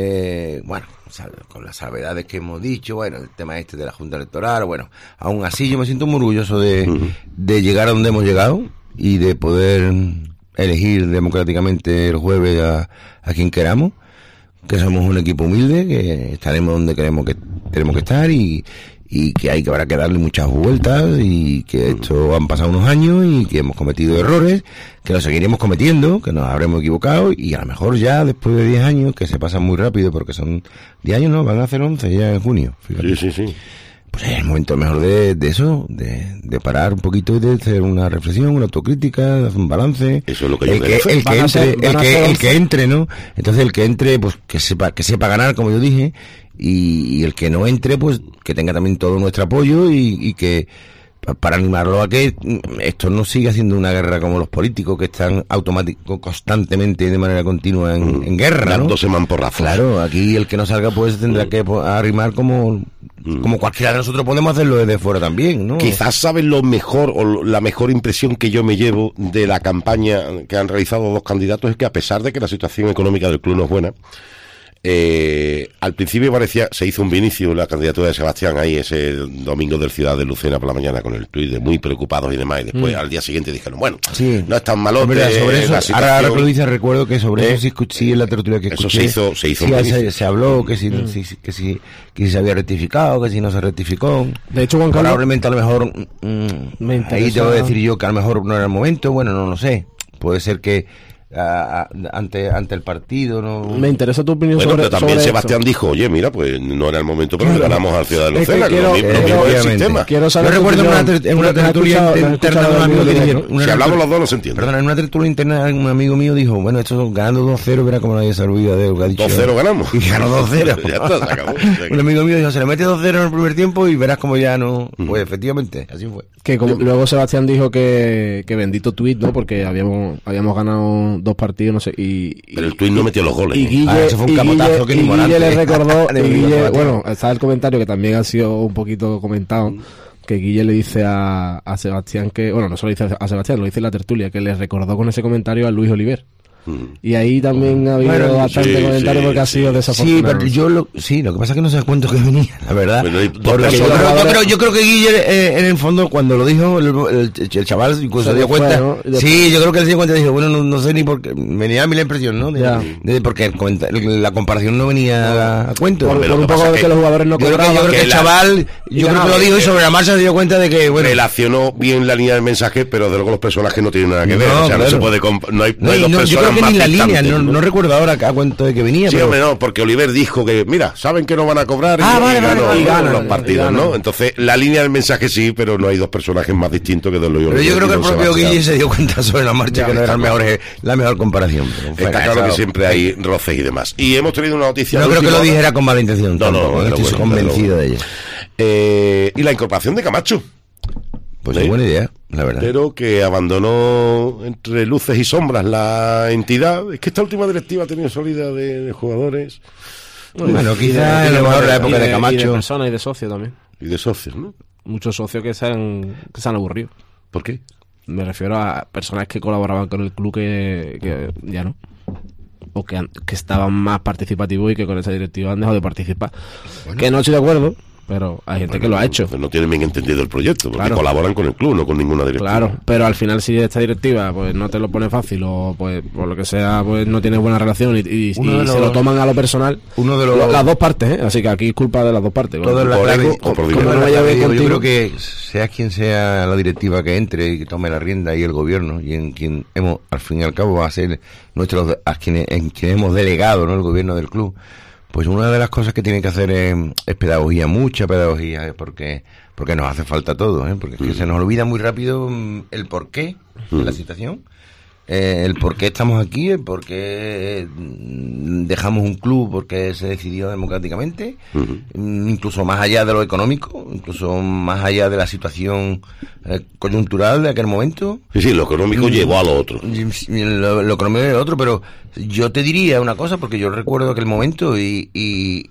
eh, bueno, sal- con las salvedades que hemos dicho, bueno, el tema este de la Junta Electoral, bueno, aún así yo me siento muy orgulloso de, Ujú. de llegar a donde hemos llegado y de poder elegir democráticamente el jueves a, a quien queramos, que somos un equipo humilde, que estaremos donde queremos que tenemos que estar y, y que hay que habrá que darle muchas vueltas y que esto han pasado unos años y que hemos cometido errores, que los seguiremos cometiendo, que nos habremos equivocado y a lo mejor ya después de diez años, que se pasan muy rápido porque son diez años, no, van a hacer once ya en junio, fíjate. Sí, sí, sí. Pues es el momento mejor de, de eso, de, de parar un poquito y de hacer una reflexión, una autocrítica, de hacer un balance. Eso es lo que yo el creo. que, el Van que a ser- entre, el van a que, ser el once. que entre, ¿no? Entonces el que entre, pues que sepa, que sepa ganar, como yo dije, y, y el que no entre, pues que tenga también todo nuestro apoyo y, y que pa- para animarlo a que mm, esto no siga siendo una guerra como los políticos que están automático constantemente de manera continua en, en guerra, ¿no? Dándose mamporrazos. Claro, aquí el que no salga pues tendrá que pues, arrimar como como cualquiera de nosotros podemos hacerlo desde fuera también, ¿no? Quizás sabes lo mejor o lo- la mejor impresión que yo me llevo de la campaña que han realizado dos candidatos es que a pesar de que la situación económica del club no es buena, eh, al principio parecía, se hizo un vinicio la candidatura de Sebastián ahí ese domingo del Ciudad de Lucena por la mañana con el tuit de muy preocupados y demás, y después al día siguiente dijeron, bueno, Sí. no es tan malote Es verdad, sobre eso, la ahora, situación. ahora que lo dices, recuerdo que sobre ¿Eh? eso sí, escuché, sí en la tertulia que Eso escuché. se hizo- se hizo sí, un se, inicio. se habló que si, si- si- que, si, que si se había rectificado, que si no se rectificó. De hecho, Juan Carlos, Probablemente a lo mejor, mm, Me ahí interesa- te voy a decir yo que a lo mejor no era el momento, bueno, no lo sé. Puede ser que ah, ah, ante ante el partido no... me interesa tu opinión Bueno, sobre, pero también sobre Sebastián esto. dijo, oye, mira, pues no era el momento, pero Claro. le ganamos al Ciudad de Es que Lucena, que quiero- lo mismo, lo quiero- mismo es el efectivamente. sistema. Quiero Yo saber tu recuerdo en una, opinión. ter- en una Tú que has tertulia escuchado- interna has escuchado de un al amigo que amigo dije... directo. una Si hablamos tertulia- los dos, no se entiende. Perdona, en una tertulia interna un amigo mío dijo, bueno, esto ganando dos cero, verá cómo nadie se olvida de lo que ha dicho. dos cero ganamos. Y ganó dos cero. Ya está, se acabó. Un amigo mío dijo, se le mete dos cero en el primer tiempo y verás cómo ya no... Pues efectivamente, así fue. Que como- luego Sebastián dijo que, que bendito tuit, ¿no? Porque habíamos habíamos ganado dos partidos, no sé, y... y- Pero el tuit no metió los goles. Y Guille, Ah, eso fue un y capotazo Guille- que y ni Guille Morante. le recordó, De y Guille Guille- Morante. bueno, está el comentario que también ha sido un poquito comentado, que Guille le dice a, a Sebastián que, bueno, no solo dice a Sebastián, lo dice en la tertulia, que le recordó con ese comentario a Luis Oliver. Mm. Y ahí también ha habido Bueno, bastante sí, comentario sí, porque ha sí. sido Sí, desafortunado. pero yo lo, sí, lo que pasa es que no sé a cuánto que venía, la verdad. Bueno, hay dos Porque yo, personas- creo, yo, creo, yo creo que Guille, eh, en el fondo, cuando lo dijo, el, el- el chaval incluso Se se dio le fue, cuenta. ¿no? Y después- Sí, yo creo que él se dio cuenta y dijo, bueno, no, no sé ni por qué. Venía a mí la impresión, ¿no? De, Ya. de- porque el comenta- la comparación no venía a, a cuento. por, Pero por lo un que poco pasa de es que que los jugadores no yo creo que, yo cobraban. creo que que el la- chaval, y yo creo ganaba. que lo dijo y sobre la marcha se dio cuenta de que, bueno. Relacionó bien la línea del mensaje, pero de luego los personajes no tienen nada que ver. No, o sea, no claro. se puede comp- no hay, no No, hay y dos no, yo personas creo creo que más ni la línea, distantes, no, ¿no? no recuerdo ahora a cuánto de que venía. Sí, pero... hombre, no, porque Oliver dijo que, mira, saben que no van a cobrar y, Ah, vale, y vale, ganó, vale, ¿no? ganan, los partidos, ganan. ¿no? Entonces, la línea del mensaje sí, pero no hay dos personajes más distintos que Don Luis Pero Oliver yo creo y que el Don propio Sebastián. Guille se dio cuenta sobre la marcha Ya, que no era está el mejor, la mejor comparación. Pero fue Está claro que cansado. siempre hay roces y demás. Y hemos tenido una noticia... No de creo que última lo hora. dijera con mala intención. No, no, tampoco, no, estoy bueno, convencido pero- de ella. Eh, y la incorporación de Camacho. Pues ¿Sí? es buena idea, la verdad. Pero que abandonó entre luces y sombras la entidad. Es que esta última directiva ha tenido salida de, de jugadores Bueno, Y quizás de- a lo mejor la época y de Y de Camacho. personas y de socios también. y de socios, ¿no? Muchos socios que se han, que se han aburrido. ¿Por qué? Me refiero a personas que colaboraban con el club que, que ya no. O que, han- que estaban más participativos y que con esa directiva han dejado de participar. Que no estoy de acuerdo, pero hay gente que lo ha hecho. Pues no tienen bien entendido el proyecto, porque Claro. colaboran con el club, no con ninguna directiva. Claro, pero al final si esta directiva pues no te lo pone fácil o pues por lo que sea pues no tienes buena relación y, y- Uno y de se los- lo toman a lo personal, Uno de los- lo- las dos partes, ¿eh? Así que aquí es culpa de las dos partes. Todo Bueno, es la por clave. ego o por Como dinero. no No vaya vaya bien bien contigo, yo creo contigo. que sea quien sea la directiva que entre y que tome la rienda y el gobierno y en quien hemos, al fin y al cabo, va a ser nuestros, a quienes, en quienes hemos delegado, ¿no? El gobierno del club. Pues una de las cosas que tiene que hacer es, es pedagogía, mucha pedagogía, ¿eh? porque porque nos hace falta todo, ¿eh? Porque es que se nos olvida muy rápido mm, el porqué de la situación, eh, el por qué estamos aquí, el por qué mm, dejamos un club porque se decidió democráticamente, Ujú. mm, incluso más allá de lo económico, incluso más allá de la situación eh, coyuntural de aquel momento. Sí, sí, lo económico Mm. llevó a lo otro. Y Lo, lo económico y lo otro, pero yo te diría una cosa, porque yo recuerdo aquel momento y, y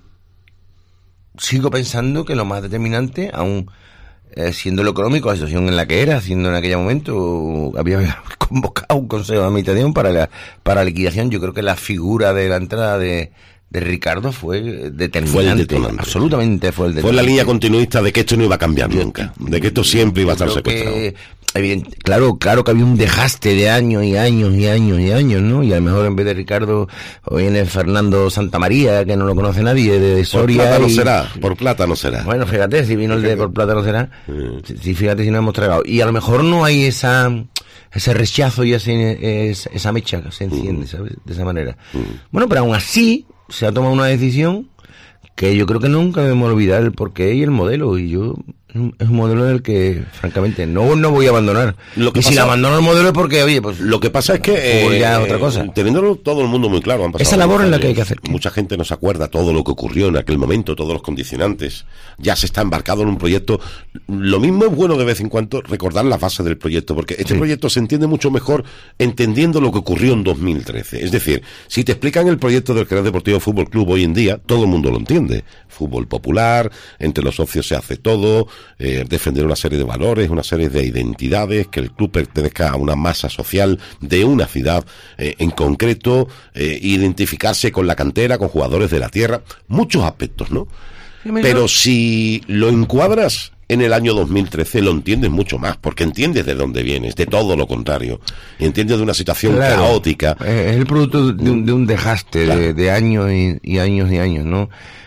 sigo pensando que lo más determinante, aún eh, siendo lo económico, la situación en la que era, siendo en aquel momento, había convocado un consejo de administración para la, para la liquidación. Yo creo que la figura de la entrada de, de Ricardo fue determinante. Fue el detonante. Absolutamente fue el detonante. Fue la línea continuista de que esto no iba a cambiar nunca, de que esto siempre iba a estar Creo secuestrado. que, evidente, claro, claro que había un desgaste de años y años y años y años, ¿no? Y a lo mejor en vez de Ricardo hoy viene Fernando Santamaría, que no lo conoce nadie, de Por Soria. plata no y- será, por plata no será. Bueno, fíjate, si vino el de por plata no será. Mm. Si, si fíjate si no hemos tragado. Y a lo mejor no hay esa ese rechazo y ese, es- esa mecha que se enciende, ¿sabes? De esa manera. Bueno, pero aún así se ha tomado una decisión que yo creo que nunca debemos olvidar el porqué y el modelo. Y yo, es un modelo del que, francamente, no, no voy a abandonar. Lo que y si pasa- la abandono el modelo es porque, oye, pues Lo que pasa es que Fútbol ya es eh, otra cosa. teniéndolo todo el mundo muy claro, han pasado Esa labor muchos es la que hay años. que hacer. Mucha gente no se acuerda todo lo que ocurrió en aquel momento, todos los condicionantes. Ya se está embarcado en un proyecto. Lo mismo es bueno de vez en cuando recordar las bases del proyecto, porque este Sí. proyecto se entiende mucho mejor entendiendo lo que ocurrió en dos mil trece. Es decir, si te explican el proyecto del Jerez Deportivo Fútbol Club hoy en día, todo el mundo lo entiende. Fútbol popular, entre los socios se hace todo, eh, defender una serie de valores, una serie de identidades, que el club pertenezca a una masa social de una ciudad eh, en concreto, eh, identificarse con la cantera, con jugadores de la tierra, muchos aspectos, ¿no? Pero si lo encuadras en el año dos mil trece, lo entiendes mucho más, porque entiendes de dónde vienes, de todo lo contrario. Entiendes de una situación Claro. caótica. Eh, Es el producto de un, de un desgaste Claro. de, de años y, y años y años, ¿no?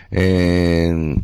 Eh,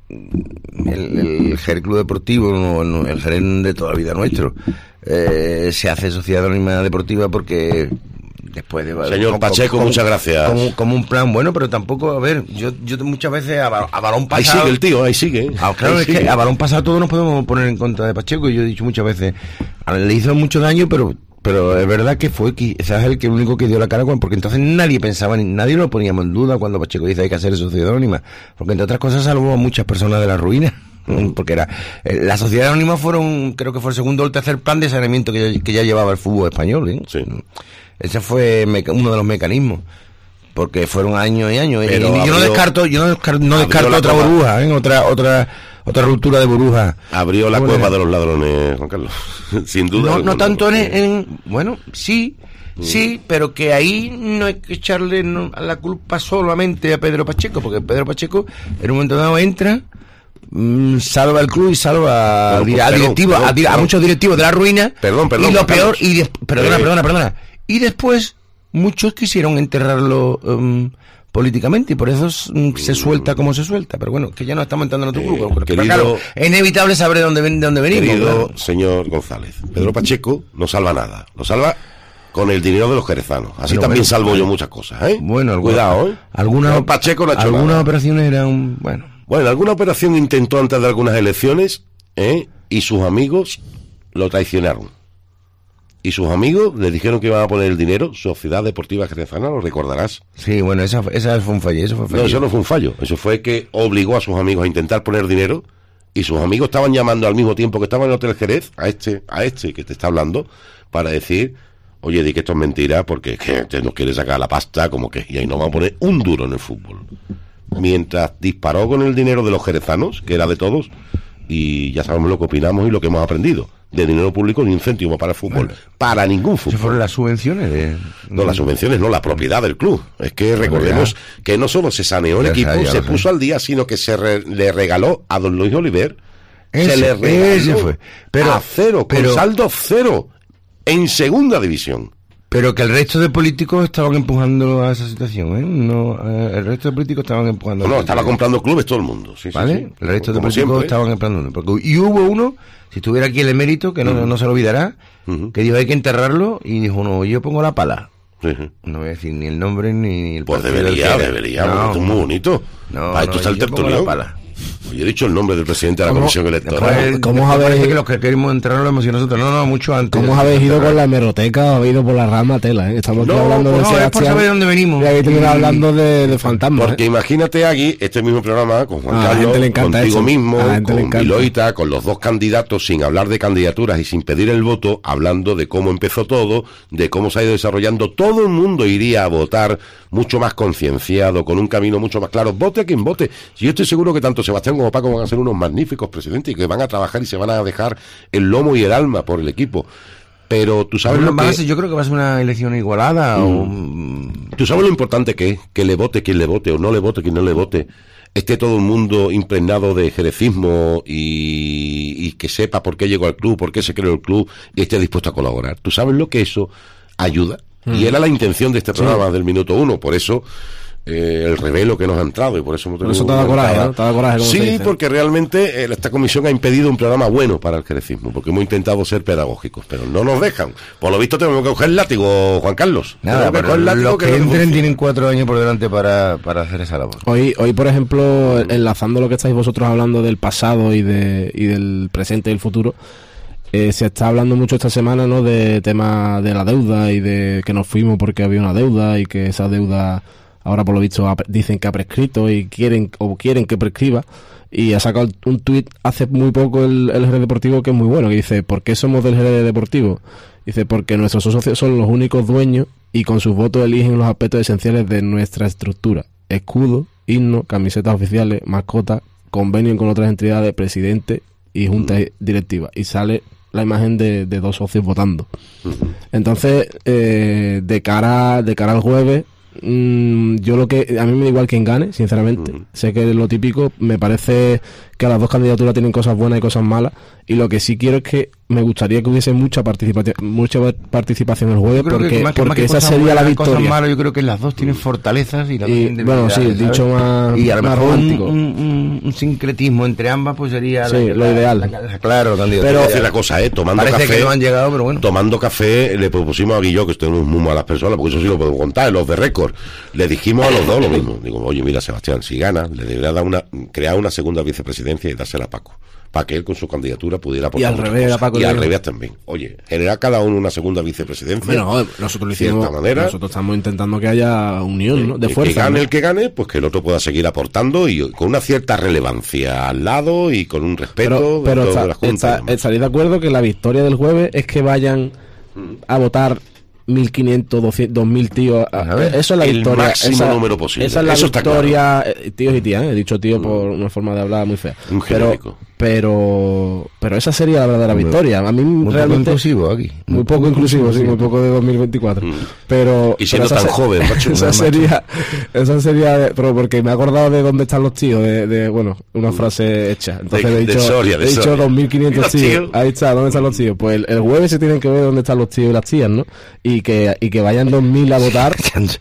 el, el Jerez Club Deportivo, no, no, el Jerez de toda la vida nuestro, eh, se hace sociedad anónima deportiva porque después de... Señor como- Pacheco, como- muchas gracias. Como, como un plan bueno, pero tampoco, a ver, yo, yo muchas veces a, ba- a balón Ahí pasado... sigue el tío, ahí sigue. Ah, claro, Ahí es que sigue. a balón pasado todos nos podemos poner en contra de Pacheco, y yo he dicho muchas veces, a ver, le hizo mucho daño, pero pero es verdad que fue que ese es el que el único que dio la cara, cuando- porque entonces nadie pensaba, ni nadie lo poníamos en duda cuando Pacheco dice hay que hacer sociedad anónima, porque entre otras cosas salvó a muchas personas de la ruina, porque era eh, la sociedad anónima fueron, creo que fue el segundo o el tercer plan de saneamiento que ya, que ya llevaba el fútbol español, ¿eh? Sí. Ese fue meca- uno de los mecanismos. Porque fueron años y años. Y Pero yo no abrió- descarto, yo no descarto, no abrió descarto la otra copa. burbuja, ¿eh? otra, otra, otra ruptura de burbuja. Abrió la ¿Cómo cueva le- de los ladrones, Juan Carlos. Sin duda. No, no alguna, tanto en, porque- en- bueno, sí, sí, pero que ahí no hay que echarle no, a la culpa solamente a Pedro Pacheco, porque Pedro Pacheco en un momento dado entra, mm, salva el club y salva Pero, a, di- pues, a perdón, directivos, perdón, a, di- a perdón. muchos directivos de la ruina. Perdón, perdón, Y lo Juan peor, Carlos. y des- perdona, Eh. perdona, perdona. Y después muchos quisieron enterrarlo um, políticamente y por eso mm, se suelta como se suelta. Pero bueno, que ya no estamos entrando en otro Eh, grupo. Porque, querido- claro, es inevitable saber de dónde, ven, de dónde venimos. Querido claro. señor González, Pedro Pacheco no salva nada. Lo salva con el dinero de los jerezanos. Así Pero también bueno, salvo bueno. yo muchas cosas, ¿eh? Bueno, alguna- cuidado, ¿eh? Algunas, No, Pacheco no ha hecho algunas nada. operaciones eran, bueno, Bueno, alguna operación intentó antes de algunas elecciones, ¿eh? Y sus amigos lo traicionaron. Y sus amigos le dijeron que iban a poner el dinero, Sociedad Deportiva Jerezana, lo recordarás. sí, bueno, esa, esa fue un fallo, eso fue un No, fallo. eso no fue un fallo. Eso fue que obligó a sus amigos a intentar poner dinero y sus amigos estaban llamando al mismo tiempo que estaban en el Hotel Jerez a este, a este que te está hablando para decir, oye, di que esto es mentira porque es que te nos quiere sacar la pasta, como que y ahí no van a poner un duro en el fútbol. Mientras disparó con el dinero de los jerezanos, que era de todos, y ya sabemos lo que opinamos y lo que hemos aprendido. De dinero público ni incentivo para el fútbol. Bueno, para ningún Eso fútbol. fueron las subvenciones de... No, las subvenciones no, la propiedad del club. Es que recordemos que no solo se saneó el Ya equipo, sé, ya se lo sé. puso al día, sino que se re- le regaló a don Luis Oliver. Ese, se le regaló ese fue. Pero- a cero, pero- con saldo cero, en segunda división. Pero que el resto de políticos estaban empujando a esa situación, ¿eh? No, eh, el resto de políticos estaban empujando. No, no, a esa estaba situación. comprando clubes todo el mundo. Sí, sí, ¿Vale? sí. El resto de Como políticos siempre. estaban empujando. Porque, y hubo uno, si estuviera aquí el emérito, que no, no se lo olvidará, Ujú. que dijo hay que enterrarlo, y dijo, no, yo pongo la pala. Sí, sí. No voy a decir ni el nombre ni, ni el Pues partido del debería, que era. debería, No, porque esto es muy bonito. No, Para esto no, está el yo pongo tertulión. la pala. Yo he dicho el nombre del presidente de la ¿Cómo? Comisión Después, Electoral. ¿Cómo después habéis- parece que los que queremos entrar lo hemos sido nosotros. No, no, mucho antes. ¿Cómo os habéis ido con la hemeroteca? ¿Os habéis ido por la rama tela? ¿eh? Estamos aquí No, hablando de no, es por Sebastián. saber de dónde venimos. Y habéis terminado Y- hablando de, de fantasmas. Porque ¿eh? imagínate aquí, este mismo programa, con Juan A la Carlos, gente le encanta contigo eso. mismo, A la gente le con encanta. Viloita, con los dos candidatos, sin hablar de candidaturas y sin pedir el voto, hablando de cómo empezó todo, de cómo se ha ido desarrollando. Todo el mundo iría a votar mucho más concienciado, con un camino mucho más claro. Vote a quien vote. Si yo estoy seguro que tanto Sebastián como Paco van a ser unos magníficos presidentes y que van a trabajar y se van a dejar el lomo y el alma por el equipo. Pero tú sabes Bueno, lo va a que... ser- yo creo que va a ser una elección igualada. O, Tú sabes lo importante que es que le vote quien le vote o no le vote quien no le vote, esté todo el mundo impregnado de jerecismo y, y que sepa por qué llegó al club, por qué se creó el club y esté dispuesto a colaborar. ¿Tú sabes lo que eso ayuda? Y era la intención de este programa del minuto uno, por eso eh, el revelo que nos ha entrado y por eso hemos Por tenido eso te da una coraje, entrada. ¿no? Te da coraje, como Sí, se dice. porque realmente eh, esta comisión ha impedido un programa bueno para el jerecismo, porque hemos intentado ser pedagógicos, pero no nos dejan. Por lo visto tenemos que coger el látigo, Juan Carlos. nada, Tenemos que pero coger el látigo los que no entren funciona. tienen cuatro años por delante para, para hacer esa labor. Hoy, hoy, por ejemplo, enlazando lo que estáis vosotros hablando del pasado y, de, y del presente y el futuro, eh, se está hablando mucho esta semana, ¿no?, de tema de la deuda y de que nos fuimos porque había una deuda y que esa deuda ahora por lo visto ha- dicen que ha prescrito y quieren o quieren que prescriba. Y ha sacado un tuit hace muy poco el, el Jerez Deportivo que es muy bueno, que dice, ¿por qué somos del Jerez Deportivo? Dice, porque nuestros socios son los únicos dueños y con sus votos eligen los aspectos esenciales de nuestra estructura: escudo, himno, camisetas oficiales, mascotas, convenio con otras entidades, presidente y junta directiva. Y sale la imagen de, de dos socios votando. Entonces, eh, de cara de cara al jueves, mm, yo lo que a mí me da igual quien gane, sinceramente. Ujú. Sé que es lo típico, me parece que las dos candidaturas tienen cosas buenas y cosas malas, y lo que sí quiero es que me gustaría que hubiese mucha participación mucha participación el jueves, Yo creo que porque, más que- más porque que esa cosas sería la buenas, cosas victoria. malas, yo creo que las dos tienen fortalezas y las dos Y, tienen bueno, sí, debilidades, dicho ¿sabes? más- y a lo más mejor un, romántico. un, un- un sincretismo entre ambas pues sería Sí, lo ideal. la- la- claro, candidatura Te voy a decir ideal. una cosa, eh, tomando Parece café, que no han llegado, pero bueno. tomando café, le propusimos a Guillo, que tenemos muy malas personas, porque eso sí lo puedo contar, los de récord, le dijimos a los dos lo mismo. Digo, oye, mira, Sebastián, si gana, le debería dar una, crear una segunda vicepresidencia y dársela a Paco, para que él con su candidatura pudiera aportar al muchas revés, cosas. a Paco y le al digo. revés también. Oye, generar cada uno una segunda vicepresidencia. Bueno, nosotros lo de cierta hicimos, manera. nosotros estamos intentando que haya unión, ¿no?, de Y que fuerza. gane ¿no? el que gane, pues que el otro pueda seguir aportando y con una cierta relevancia al lado y con un respeto Pero, pero dentro está- de la Junta. está- y demás. ¿estaréis de acuerdo que la victoria del jueves es que vayan a votar mil quinientos, doscientos, dos mil tíos? A- A ver, eso es la el victoria. máximo esa, número posible. Esa es la Eso está victoria, eh, tíos y tías, ¿eh? He dicho tío por una forma de hablar muy fea. Un pero, genérico. pero, pero esa sería la verdadera Muy- victoria. A mí Muy poco realmente... inclusivo aquí. Muy poco inclusivo, sí, muy poco de dos mil veinticuatro. Mm. Pero, Y siendo pero esa tan se- joven, macho. esa Macho. sería, esa sería, pero porque me he acordado de dónde están los tíos, de, de bueno, una frase hecha. Entonces De- he de dicho, Soria, de he dicho Soria. dos mil quinientos Los tíos. tíos. Ahí está, ¿dónde están los tíos? Pues el, el jueves se tienen que ver dónde están los tíos y las tías, ¿no? Y que, y que vayan dos mil a votar.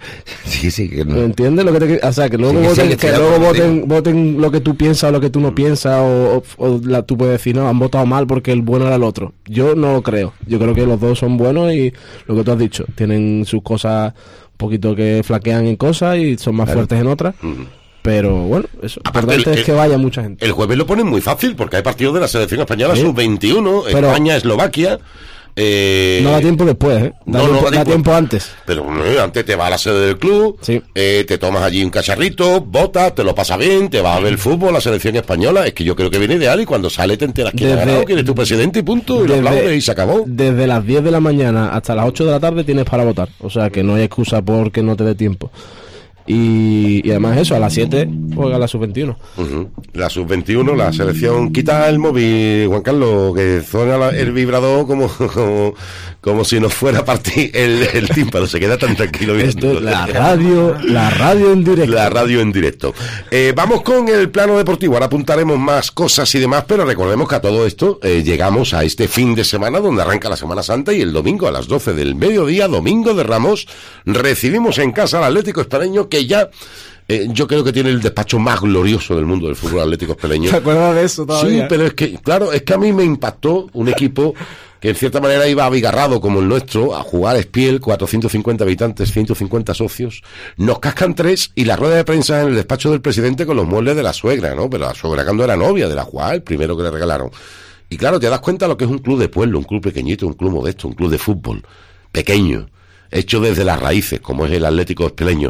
Sí, sí, que no. ¿Entiendes lo que te quiero? O sea, que luego Sí, que sí, voten, que que estoy de luego acuerdo voten, contigo. voten lo que tú piensas o lo que tú no piensas, o, o, o luego la, tú puedes decir, no, han votado mal porque el bueno era el otro. Yo no lo creo. Yo creo que los dos son buenos y lo que tú has dicho, tienen sus cosas un poquito que flaquean en cosas y son más claro. fuertes en otras. Mm. Pero bueno, eso Aparte importante el, es que vaya mucha gente. El jueves lo ponen muy fácil porque hay partidos de la selección española, ¿sí? sub veintiuno, Pero, España, Eslovaquia. Eh, no da tiempo después, ¿eh? Da, no, tiempo, no da, da tiempo antes. Pero eh, antes te vas a la sede del club, sí. eh, te tomas allí un cacharrito, botas, te lo pasas bien, te vas a ver el fútbol, la selección española. Es que yo creo que viene ideal y cuando sale te enteras quién ha ganado, quién es tu presidente y punto, y desde, lo aplaudes y se acabó. Desde las diez de la mañana hasta las ocho de la tarde tienes para votar. O sea que no hay excusa porque no te dé tiempo. Y, y además eso, a las siete juega la sub veintiuno. Uh-huh. La sub veintiuno, la selección. Quita el móvil, Juan Carlos, que suena la, el vibrador como, como como si nos fuera a partir el, el tímpano. Se queda tan tranquilo viendo. Esto, la radio, la radio en directo. La radio en directo. Eh, vamos con el plano deportivo. Ahora apuntaremos más cosas y demás, pero recordemos que a todo esto eh, llegamos a este fin de semana donde arranca la Semana Santa y el domingo a las doce del mediodía, domingo de Ramos, recibimos en casa al Atlético Espeleño, que ya eh, yo creo que tiene el despacho más glorioso del mundo del fútbol atlético espeleño. ¿Te acuerdas de eso todavía? Sí, pero es que, claro, es que a mí me impactó un equipo que en cierta manera iba abigarrado como el nuestro a jugar Espiel, cuatrocientos cincuenta habitantes, ciento cincuenta socios, nos cascan tres y la rueda de prensa en el despacho del presidente con los muebles de la suegra, ¿no? Pero la suegra cuando era novia de la jugada, el primero que le regalaron. Y claro, te das cuenta de lo que es un club de pueblo, un club pequeñito, un club modesto, un club de fútbol, pequeño, hecho desde las raíces, como es el Atlético Espeleño.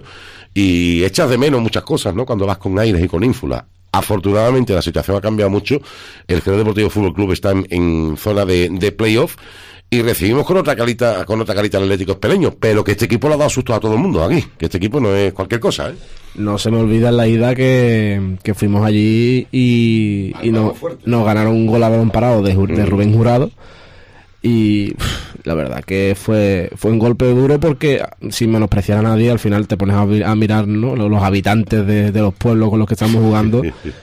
Y echas de menos muchas cosas, ¿no? Cuando vas con Aires y con Ínfula. Afortunadamente la situación ha cambiado mucho. El Jerez Deportivo Fútbol Club está en, en zona de, de playoff y recibimos con otra carita, con otra carita al Atlético Espeleño. Pero que este equipo le ha dado susto a todo el mundo aquí. Que este equipo no es cualquier cosa, ¿eh? No se me olvida en la ida que, que fuimos allí y, y no, nos ganaron un gol a balón parado de, de Rubén Jurado. Y pff, la verdad que fue fue un golpe duro porque sin menospreciar a nadie al final te pones a, a mirar, ¿no? los, los habitantes de, de los pueblos con los que estamos jugando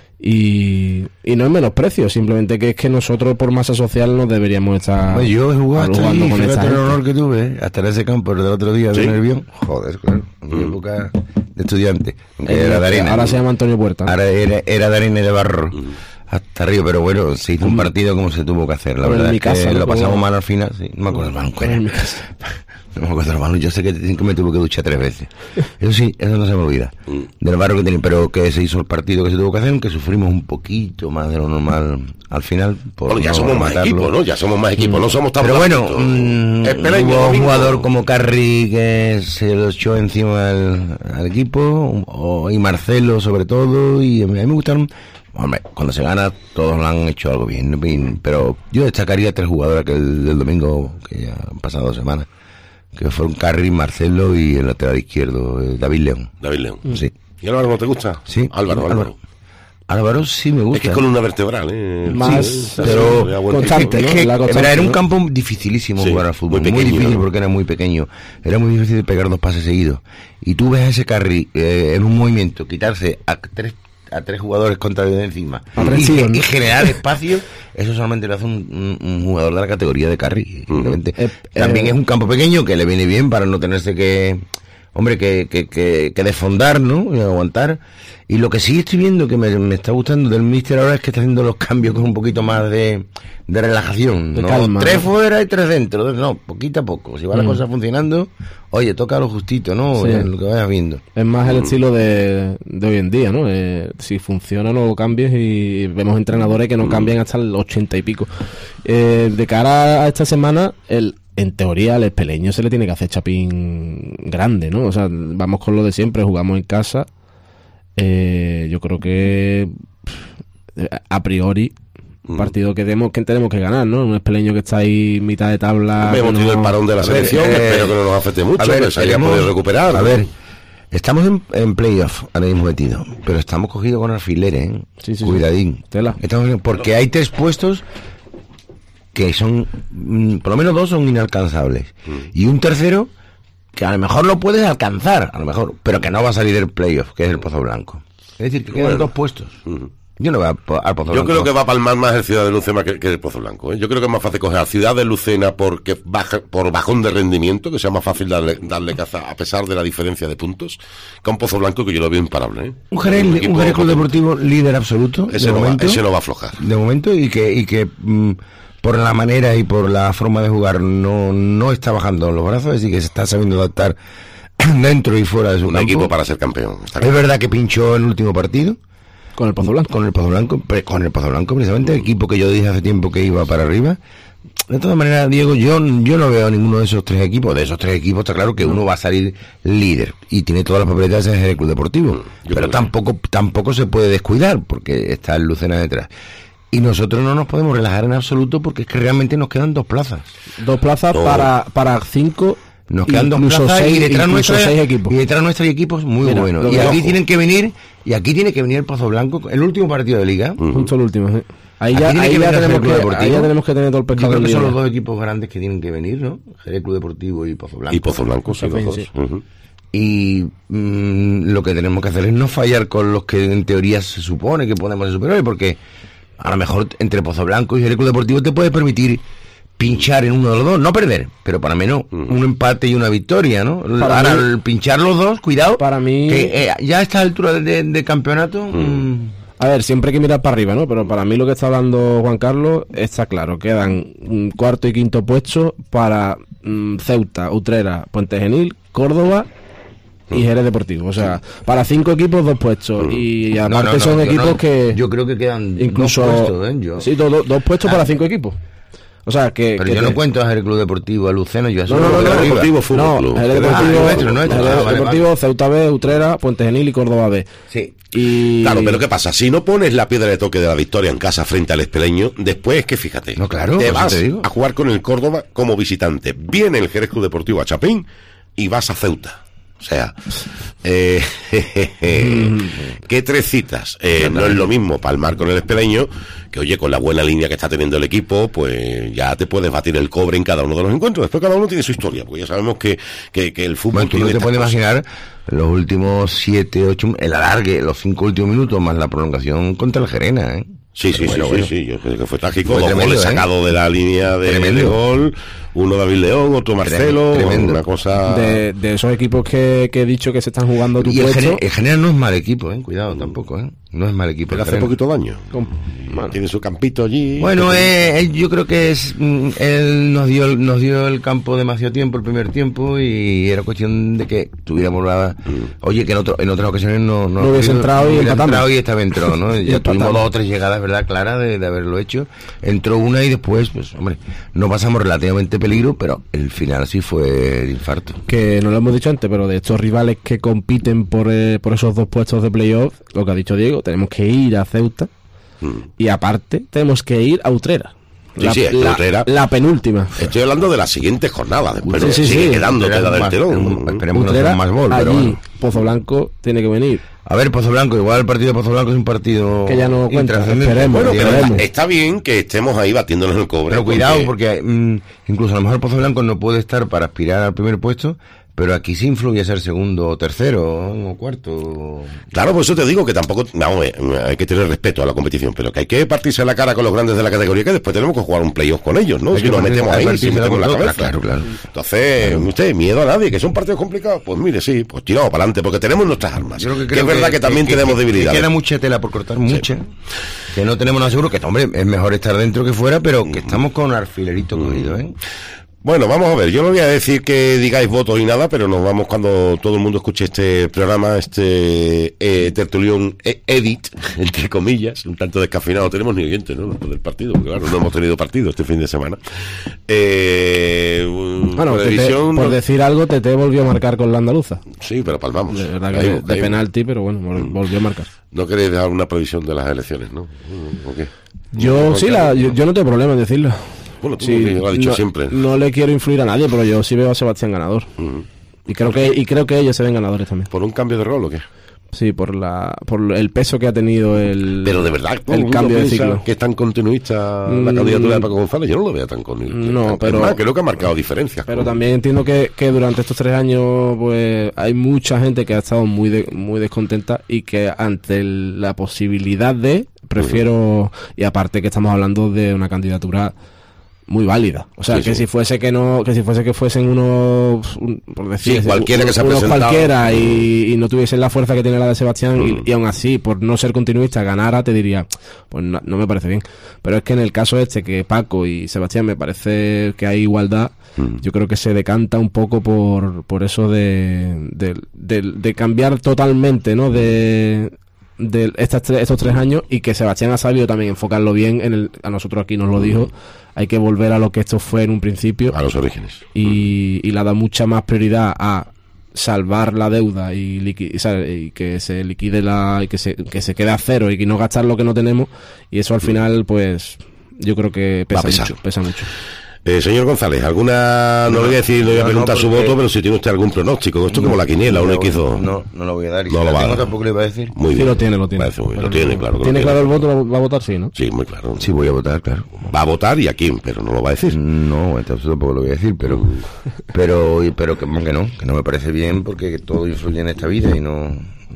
y, y no es menosprecio, simplemente que es que nosotros por masa social no deberíamos estar pues yo he jugado hasta ahí, con fíjate el honor que tuve ¿eh? hasta en ese campo el del otro día ¿sí? de Nervión, joder, claro, en mi época de estudiante eh, era de arena, ahora ¿no? se llama Antonio Puerta, ¿no? Ahora era, era de arena y de barro hasta arriba, pero bueno, se hizo un partido como se tuvo que hacer. La verdad es que lo pasamos mal al final. Sí, no me acuerdo el balón. En mi casa. No me acuerdo el balón. Yo sé que me tuve que duchar tres veces. Eso sí, eso no se me olvida. Del barro que tenía, pero que se hizo el partido que se tuvo que hacer, aunque sufrimos un poquito más de lo normal al final. Por bueno, ya no somos más equipo, ¿no? Ya somos más equipo, mm. no somos tan Pero bueno, mmm, hubo un jugador como Carri que se lo echó encima al, al equipo, o, y Marcelo sobre todo, y a mí me gustaron. Hombre, cuando se gana todos lo han hecho algo bien, bien, pero yo destacaría tres jugadores que el del domingo, que ya han pasado dos semanas, que fueron Carri, Marcelo y el lateral izquierdo, David León. David León. Sí. ¿Y Álvaro no te gusta? Sí. Álvaro, Álvaro. Álvaro. Álvaro sí me gusta. Es que es columna vertebral, ¿eh? Más, sí, pero constante, ¿no? Es que, la constante, era ¿no? un campo dificilísimo sí, jugar al fútbol, muy, pequeño, muy difícil, ¿no? Porque era muy pequeño, era muy difícil pegar dos pases seguidos. Y tú ves a ese Carri eh, en un movimiento quitarse a tres a tres jugadores contra de encima y, sí, ¿no? y generar espacio, eso solamente lo hace un, un, un jugador de la categoría de Carri. Uh-huh. eh, También eh, es un campo pequeño que le viene bien para no tenerse que, hombre, que, que, que, que desfondar, ¿no? Y aguantar. Y lo que sí estoy viendo que me, me está gustando del míster ahora es que está haciendo los cambios con un poquito más de, de relajación, de ¿no? calma, tres ¿no? fuera y tres dentro, no, poquito a poco. Si va mm. la cosa funcionando, oye, toca lo justito, ¿no? Sí. Lo que vayas viendo. Es más el estilo de, de hoy en día, ¿no? Eh, si funciona no lo cambies, y vemos entrenadores que no cambian hasta el ochenta y pico. Eh, de cara a esta semana, el en teoría al Espeleño se le tiene que hacer chapín grande, ¿no? O sea, vamos con lo de siempre, jugamos en casa. Eh, yo creo que a priori un partido que tenemos que tenemos que ganar, ¿no? Un Espeleño que está ahí mitad de tabla. Hemos tenido no... el parón de la selección, eh, espero que no nos afecte mucho, a ver, que se haya podido recuperar. A ver, estamos en, en playoff ahora mismo metidos, pero estamos cogidos con alfileres, ¿eh? Sí, sí, cuidadín. Sí. Tela. Estamos, porque hay tres puestos que son, mm, por lo menos dos son inalcanzables, mm. y un tercero que a lo mejor lo puedes alcanzar, a lo mejor, pero que no va a salir del playoff, que es el Pozo Blanco. Es decir, que quedan bueno. dos puestos. Uh-huh. Yo no voy a, al Pozo Yo Blanco. creo que va a palmar más el Ciudad de Lucena que, que el Pozo Blanco. ¿eh? Yo creo que es más fácil coger a Ciudad de Lucena porque baja, por bajón de rendimiento, que sea más fácil darle, darle caza a pesar de la diferencia de puntos, que a un Pozo Blanco que yo lo veo imparable. ¿eh? Un Jerez, un, equipo un Jerez Club potente. Deportivo líder absoluto. Ese de no, momento, va, ese no va a aflojar. De momento, y que, y que mm, por la manera y por la forma de jugar no, no está bajando los brazos, es decir, que se está sabiendo adaptar dentro y fuera de su Un campo. equipo para ser campeón. Está Es claro. verdad que pinchó en el último partido. Con el Pozo Blanco. Con el Pozo Blanco, pre- con el Pozo Blanco precisamente, el equipo que yo dije hace tiempo que iba para arriba. De todas maneras, Diego, yo, yo no veo a ninguno de esos tres equipos. De esos tres equipos está claro que uno va a salir líder y tiene todas las papeletas en el Club Deportivo. Yo Pero creo que tampoco, tampoco se puede descuidar porque está el Lucena detrás. Y nosotros no nos podemos relajar en absoluto porque es que realmente nos quedan dos plazas. Dos plazas Todo. para, para cinco. Nos quedan dos incluso plazas seis, y detrás incluso nuestra seis equipos. y detrás nuestra hay equipos muy Mira, buenos. lo Y que aquí ojo. tienen que venir, y aquí tiene que venir el Pozo Blanco, el último partido de liga. Justo el último. ¿eh? Ahí Aquí ya, tiene ahí que ya venir el tenemos Club que, Deportivo. ahí ya tenemos que tener todo el Yo pescado creo que son los libre. dos equipos grandes que tienen que venir, ¿no? Jerez Club Deportivo y Pozo Blanco. Y Pozo Blanco, sí, los dos. Sí. Ujú. Y mm, lo que tenemos que hacer es no fallar con los que en teoría se supone que podemos ser superiores, porque a lo mejor entre Pozo Blanco y Jerez Club Deportivo te puede permitir pinchar en uno de los dos, no perder, pero para menos un empate y una victoria, ¿no? Para Ahora, mí- el pinchar los dos, cuidado, Para mí- que eh, ya a esta altura de, de- de campeonato, mm, A ver, siempre hay que mirar para arriba, ¿no? Pero para mí lo que está hablando Juan Carlos está claro. Quedan un cuarto y quinto puesto para mm, Ceuta, Utrera, Puente Genil, Córdoba y Jerez Deportivo. O sea, para cinco equipos, dos puestos. Y no, aparte no, no, son yo equipos no- que yo creo que quedan incluso... dos puestos, ¿eh? Yo- Sí, do- do- dos puestos Ah. para cinco equipos. O sea, que... pero que yo te- no cuento a Jerez Club Deportivo, a Lucena, yo a eso No, no, lo no, veo no, arriba. Deportivo Fútbol No, Club. Jerez Ah, Deportivo, nuestro, nuestro. Jerez Ah, vale, Deportivo, vale. Ceuta B, Utrera, Puente Genil y Córdoba B. Sí. Y... Claro, pero ¿qué pasa? Si no pones la piedra de toque de la victoria en casa frente al Espeleño, después es que fíjate, No, claro, te por eso vas te digo. a jugar con el Córdoba como visitante. Viene el Jerez Club Deportivo a Chapín y vas a Ceuta. O sea, eh, ¿qué tres citas? Eh, no es lo mismo palmar con el Espeleño, que oye, con la buena línea que está teniendo el equipo, pues ya te puedes batir el cobre en cada uno de los encuentros. Después cada uno tiene su historia, porque ya sabemos que, que, que el fútbol Bueno, tú no tiene te estas puedes cosas. imaginar los últimos siete, ocho, el alargue, los cinco últimos minutos más la prolongación contra el Gerena, ¿eh? Sí, sí, Bueno, sí, bueno. sí, sí, yo creo que fue trágico. Fue Dos tremendo, goles ¿eh? sacados de la línea de, Tremendo. de gol, uno David León, otro Marcelo, Tremendo. una cosa... de, de esos equipos que, que he dicho que se están jugando tu Y el puesto. Gerena, el Gerena no es mal equipo, ¿eh? Cuidado tampoco, ¿eh? No es mal equipo. Pero el hace Gerena. poquito daño. con- bueno, Tiene su campito allí. Bueno, eh, él- yo creo que es mm, él nos dio nos dio el campo demasiado tiempo, el primer tiempo, y era cuestión de que tuviéramos la... Oye, que en, otro, en otras ocasiones no... No hubiese entrado y hubiera empatamos. entrado y esta vez entró, ¿no? Y Ya empatamos. tuvimos dos o tres llegadas, ¿verdad? Claras de, de haberlo hecho. Entró una y después, pues, hombre, no pasamos relativamente peligro, pero el final sí fue de infarto. que no lo hemos dicho antes, pero de estos rivales que compiten por, eh, por esos dos puestos de playoff, lo que ha dicho Diego, tenemos que ir a Ceuta y aparte tenemos que ir a Utrera. Sí, La, sí, es que la- Utrera- la penúltima. Estoy hablando de la siguiente jornada. Después Sí, no sí, sigue sí. quedando Utrera tela del más- telón. un- esperemos que no Utrera, sea más gol, allí, pero bueno. Pozo Blanco tiene que venir. A ver, Pozo Blanco, igual el partido de Pozo Blanco es un partido... Que ya no cuenta, intrascendente. esperemos, Bueno, pero Esperemos. está, está bien que estemos ahí batiéndonos el cobre. Pero cuidado, porque mm, incluso a lo mejor Pozo Blanco no puede estar para aspirar al primer puesto, pero aquí sí influye ser segundo o tercero o cuarto. Claro, por eso te digo que tampoco, vamos, eh, hay que tener respeto a la competición, pero que hay que partirse la cara con los grandes de la categoría, que después tenemos que jugar un playoff con ellos, ¿no? Hay Si que nos partirse- metemos hay que ahí, si partirse la metemos la con cabeza. otra, claro, claro. Entonces, usted, miedo a nadie, que son partidos complicados, pues mire, sí, pues tiramos para adelante, porque tenemos nuestras armas. Yo creo que, es verdad que, también tenemos que debilidades. queda mucha tela por cortar, mucha. Que no tenemos nada seguro, que hombre, es mejor estar dentro que fuera, pero que estamos con alfilerito cogido, ¿eh? Bueno, vamos a ver, yo no voy a decir que digáis votos y nada, pero nos vamos cuando todo el mundo escuche este programa, este eh, tertulión eh, edit, entre comillas, un tanto descafeinado, no tenemos ni oyentes, ¿no? Después del partido, porque claro, no hemos tenido partido este fin de semana. Eh, Bueno, Tete, televisión, por no- decir algo, Tete volvió a marcar con la andaluza. sí, pero palmamos. De verdad que Ahí- de, de ahí- penalti, pero bueno, vol- volvió a marcar. No queréis dar una previsión de las elecciones, ¿no? ¿O qué? Yo sí, la, yo, yo no tengo problema en decirlo. Bueno, tú Sí, lo has dicho no, siempre. no le quiero influir a nadie, pero yo sí veo a Sebastián ganador. Mm. Y creo que y creo que ellos se ven ganadores también. ¿Por un cambio de rol o qué? Sí, por la por el peso que ha tenido el Pero de verdad, todo el mundo cambio de piensa ciclo. que es tan continuista la Mm. candidatura de Paco González, yo no lo veo tan continuista. No, Es pero- más, creo que ha marcado diferencias. Pero también entiendo que, que durante estos tres años pues hay mucha gente que ha estado muy de- muy descontenta y que ante el- la posibilidad de prefiero, y aparte que estamos hablando de una candidatura muy válida, o sea, sí, que sí. si fuese que no, que si fuese que fuesen unos, un, por decir, Sí, cualquiera que se ha unos presentado. cualquiera y, y no tuviesen la fuerza que tiene la de Sebastián, Mm. y, y aún así, por no ser continuista, ganara, te diría, pues no, no me parece bien. Pero es que en el caso este, que Paco y Sebastián me parece que hay igualdad, Mm. yo creo que se decanta un poco por, por eso de, de, de, de cambiar totalmente, ¿no? De, de estas tres, estos tres años, y que Sebastián ha sabido también enfocarlo bien. En el, a nosotros aquí nos lo dijo, hay que volver a lo que esto fue en un principio, A los orígenes. y, y le ha dado mucha más prioridad a salvar la deuda y, liqui- y, sabe, y que se liquide la y que se, que se quede a cero y que no gastar lo que no tenemos, y eso al final pues yo creo que Va a pesa pesar. mucho, pesa mucho. Eh, señor González, ¿alguna, no, le voy a decir, le voy a no, preguntar no, su porque- voto, pero si tiene usted algún pronóstico? Esto es como la quiniela, uno no, que hizo... No, no lo voy a dar. Y No si lo la va a tengo, dar. tampoco le iba a decir. Muy Sí, bien. lo tiene, lo tiene. Parece muy bien, lo Pero tiene, no- claro. que lo ¿Tiene tiene. claro el voto? ¿Va va a votar? Sí, ¿no? Sí, muy claro. Sí, voy a votar, claro. Va a votar y a quién, pero no lo va a decir. No, entonces tampoco lo voy a decir, pero pero pero que, que no, que no me parece bien, porque todo influye en esta vida y no...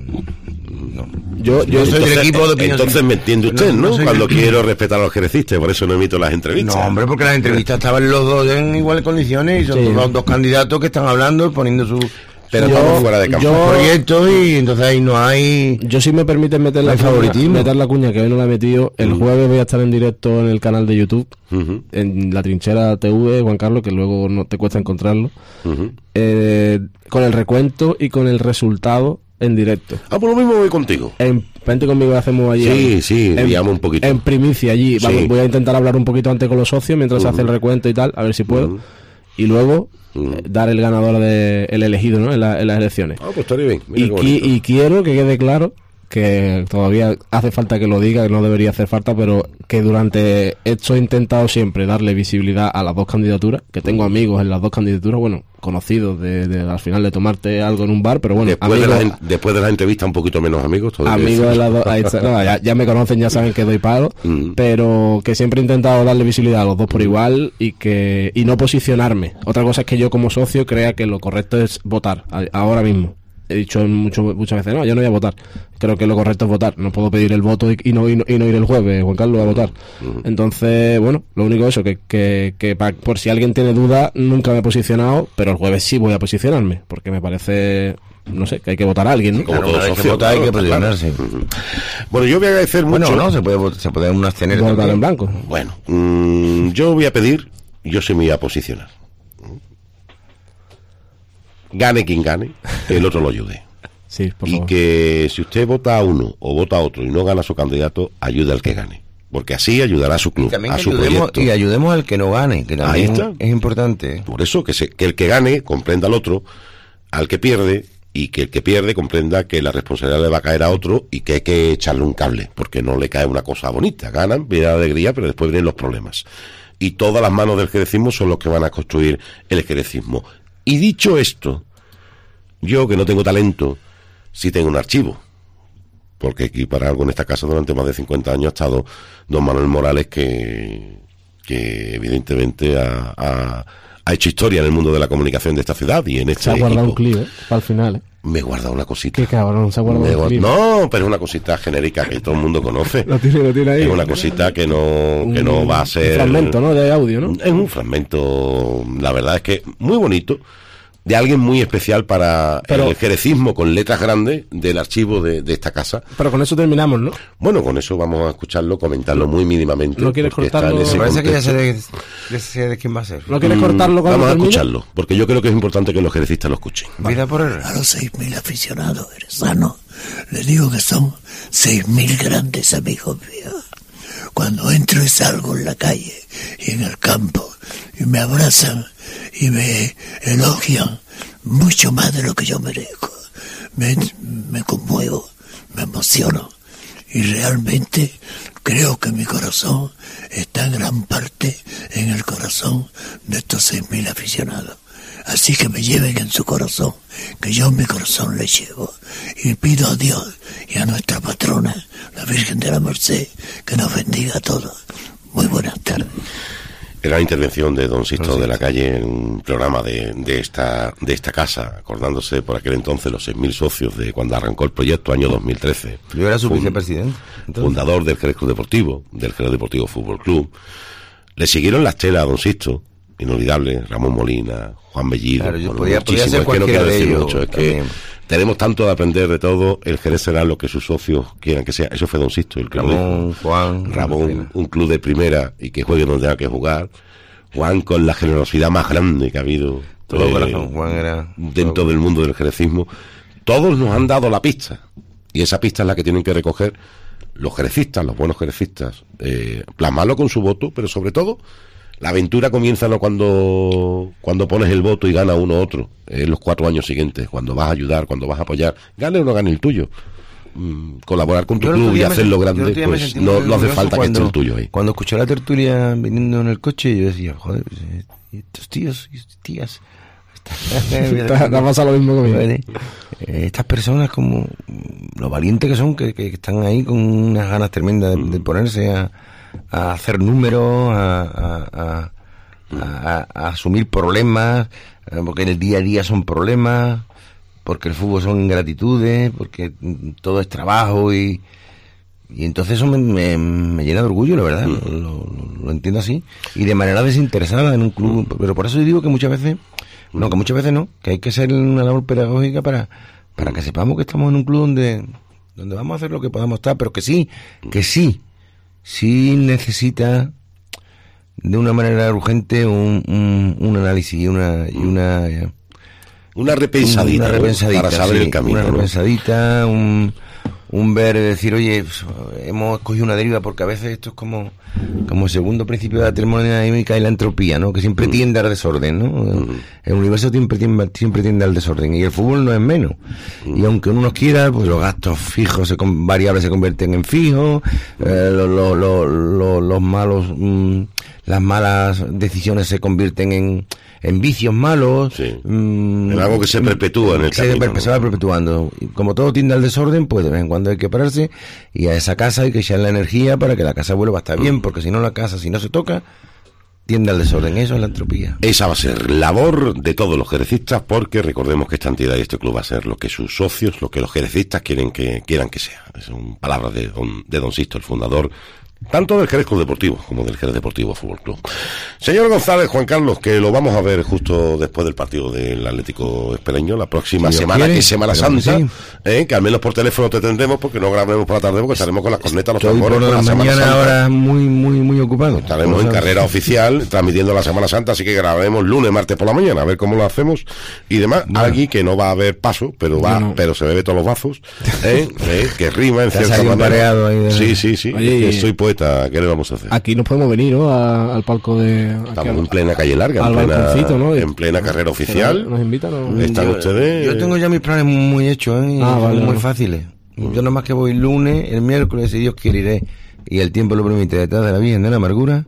no. Yo, yo No soy del equipo de opinión. Entonces me entiende usted, No, ¿no? no soy Cuando del- quiero respetar a los jerecistas, por eso no emito las entrevistas. No, hombre, porque las entrevistas estaban los dos en iguales condiciones y son Sí. los dos candidatos que están hablando, poniendo su Pero yo- estamos fuera de campo. yo- proyectos, y entonces ahí no hay... Yo, si me permiten meter la, Hay cuña, favoritismo. meter la cuña, que hoy no la he metido, el Mm. jueves voy a estar en directo en el canal de YouTube, Ujú, en La Trinchera T V, Juan Carlos, que luego no te cuesta encontrarlo, ujú. eh, con el recuento y con el resultado en directo. Ah, por lo mismo voy contigo. En, vente conmigo, hacemos allí. Sí, algo. sí, en, guiamos un poquito. En primicia allí. Sí. Vamos, voy a intentar hablar un poquito antes con los socios mientras se Ujú. hace el recuento y tal, a ver si puedo. Ujú. Y luego Ujú. eh, dar el ganador, de, el elegido, ¿no? En, la- en las elecciones. Ah, pues estaría bien. Mira Y, qué qui- bonito. y quiero que quede claro que todavía hace falta que lo diga, que no debería hacer falta, pero que durante esto he intentado siempre darle visibilidad a las dos candidaturas, que tengo amigos en las dos candidaturas, bueno, conocidos de, de al final de tomarte algo en un bar, pero bueno, Después, de amigos, la, en- después de la entrevista, un poquito menos amigos. todo hay que amigos de decirlo. las dos, ahí está, no, ya, ya me conocen, ya saben que doy palo, Mm. pero que siempre he intentado darle visibilidad a los dos por igual y que y no posicionarme. Otra cosa es que yo como socio crea que lo correcto es votar a- ahora mismo. He dicho en mucho, muchas veces, no, yo no voy a votar. Creo que lo correcto es votar. No puedo pedir el voto y, y, no, y, no, y no ir el jueves, Juan Carlos, a votar. Entonces, bueno, lo único eso, que, que, que pa- por si alguien tiene duda, nunca me he posicionado, pero el jueves sí voy a posicionarme, porque me parece, no sé, que hay que votar a alguien, ¿no? Como Claro, todo una vez que socio, vota hay claro, que está claro. posicionarse. Ujú. Bueno, yo voy a agradecer Bueno, mucho. no, se puede vot- se puede uno abstener Votar también. en blanco. Bueno, mm, yo voy a pedir, yo sí me voy a posicionar. Gane quien gane, que el otro lo ayude. Sí, por Y favor. que si usted vota a uno o vota a otro y no gana a su candidato, ayude al que gane. Porque así ayudará a su Y club, también a que su ayudemos, proyecto. y ayudemos al que no gane, que también está. es importante. Por eso que, se, que el que gane comprenda al otro, al que pierde, y que el que pierde comprenda que la responsabilidad le va a caer a otro y que hay que echarle un cable, porque no le cae una cosa bonita. Ganan, viene la alegría, pero después vienen los problemas. Y todas las manos del jerecismo son los que van a construir el jerecismo. Y dicho esto, yo que no tengo talento, sí tengo un archivo. Porque aquí para algo en esta casa durante más de cincuenta años ha estado don Manuel Morales, que, que evidentemente ha, ha, ha hecho historia en el mundo de la comunicación de esta ciudad y en este Se ha guardado un equipo. clip, ¿eh? Para el final, ¿eh? Me he guardado una cosita. Qué cabrón, se ha guardado Me un gua- clip. no, pero es una cosita genérica que todo el mundo conoce. Lo tiene, lo tiene ahí. Es una cosita que no, que no va a ser... Un fragmento, ¿no? De audio, ¿no? Es un fragmento, la verdad es que muy bonito, de alguien muy especial para Pero- el jerecismo con letras grandes del archivo de, de esta casa. Pero con eso terminamos, ¿no? Bueno, con eso vamos a escucharlo, comentarlo muy mínimamente. ¿No quieres porque está cortarlo? en ese Me parece que ya sé contexto. de, de- sé de quién va a ser. ¿No quieres Mm, cortarlo cuando Vamos a termine? escucharlo, porque yo creo que es importante que los jerecistas lo escuchen. Vida por el... A los seis mil aficionados jerezanos les digo que son seis mil grandes amigos míos. Cuando entro y salgo en la calle y en el campo y me abrazan y me elogian mucho más de lo que yo merezco, me, me conmuevo, me emociono y realmente creo que mi corazón está en gran parte en el corazón de estos seis mil aficionados. Así que me lleven en su corazón, que yo en mi corazón les llevo. Y pido a Dios y a nuestra patrona, la Virgen de la Merced, que nos bendiga a todos. Muy buenas tardes. Era la intervención de don Sisto de la Calle en un programa de, de esta de esta casa, acordándose por aquel entonces los seis mil socios de cuando arrancó el proyecto, año dos mil trece. Yo era su Fund, vicepresidente. Entonces. Fundador del Jerez Club Deportivo, del Jerez Deportivo Fútbol Club. Le siguieron las telas a don Sisto, inolvidable, Ramón Molina, Juan Bellido. Claro, yo bueno, podía, podía ser es que no quiero de decir ellos, mucho, es también. que tenemos tanto de aprender de todo. El Jerez será lo que sus socios quieran que sea. Eso fue don Sisto, el club Ramón, de, Juan, Ramón, un club de primera y que juegue donde tenga que jugar. Juan con la generosidad más grande que ha habido todo eh, corazón. Juan era dentro todo. del mundo del jerecismo. Todos nos han dado la pista y esa pista es la que tienen que recoger los jerecistas, los buenos jerecistas, eh, plasmarlo con su voto, pero sobre todo la aventura comienza no cuando cuando pones el voto y gana uno u otro, en eh, los cuatro años siguientes, cuando vas a ayudar, cuando vas a apoyar, gane o no gane el tuyo. Mm, colaborar con tu Yo club y me- hacerlo yo grande, otro día me pues sentí no, muy no hace orgulloso falta que esté cuando- el tuyo ahí. Cuando escuché la tertulia viniendo en el coche, yo decía, joder, pues, eh, estos tíos y estas tías... Te, te ha pasado lo mismo conmigo. Eh, Estas personas como mm, lo valientes que son, que, que están ahí con unas ganas tremendas de, de ponerse a, a hacer números, a, a, a, a- a asumir problemas, eh, porque en el día a día son problemas, porque el fútbol son ingratitudes, porque mm, todo es trabajo y y entonces eso me, me, me llena de orgullo, la verdad, lo, lo, lo entiendo así, y de manera desinteresada en un club, pero por eso yo digo que muchas veces, no, que muchas veces no, que hay que hacer una labor pedagógica para, para que sepamos que estamos en un club donde, donde vamos a hacer lo que podamos estar, pero que sí, que sí, sí necesita de una manera urgente un, un, un análisis y una, y una, Una repensadita, una ¿no? repensadita, para saber sí, el camino, una ¿no? repensadita, un, un ver, decir, oye, pues, hemos cogido una deriva, porque a veces esto es como, como el segundo principio de la termodinámica y la entropía, ¿no? Que siempre tiende al desorden, ¿no? El universo siempre tiende, siempre tiende al desorden, y el fútbol no es menos. Y aunque uno no quiera, pues los gastos fijos, se con, variables se convierten en fijos, eh, lo- lo- lo- lo- los malos, mm, las malas decisiones se convierten en, en vicios malos. Sí. mm, En algo que se perpetúa en el se, camino, per- se ¿no? va perpetuando. Y como todo tiende al desorden, pues de vez en cuando hay que pararse y a esa casa hay que echar la energía para que la casa vuelva a estar bien, porque si no la casa, si no se toca, tiende al desorden. Eso es la entropía. Esa va a ser labor de todos los jerecistas, porque recordemos que esta entidad y este club va a ser lo que sus socios, lo que los jerecistas quieren que quieran que sea. Son palabras de don, de don Sisto, el fundador tanto del Jerez Club Deportivo como del Jerez Deportivo Fútbol Club. Señor González, Juan Carlos, que lo vamos a ver justo después del partido del Atlético Espereño, la próxima Si Dios semana, quiere, que es Semana esperemos que Santa, sí. eh, que al menos por teléfono te tendremos, porque no grabemos por la tarde, porque estaremos con las cornetas, los Estoy tambores, por con la la Semana mañana Santa. ahora muy, muy, muy ocupado. Estaremos en Como sabes. carrera oficial transmitiendo la Semana Santa, así que grabaremos lunes, martes por la mañana, a ver cómo lo hacemos y demás. Aquí que no va a haber paso, pero va, No. pero se bebe todos los bazos, ¿eh? ¿Eh? Que rima en Te ha cierta salido un manera. pareado ahí de- Sí, sí, sí. Oye, es que y- soy poeta, ¿qué le vamos a hacer? Aquí nos podemos venir, ¿no? A- al palco de... aquí Estamos al- en plena calle larga, al en plena, balconcito, ¿no? en plena carrera oficial. Nos invitan, ¿no? Están Yo- ustedes. Yo tengo ya mis planes muy hechos, ¿eh? Y Ah, son vale, muy vale. fáciles. Yo nada más que voy lunes, el miércoles, si Dios quiere, iré. Y el tiempo lo permite, detrás de la Virgen de la Amargura.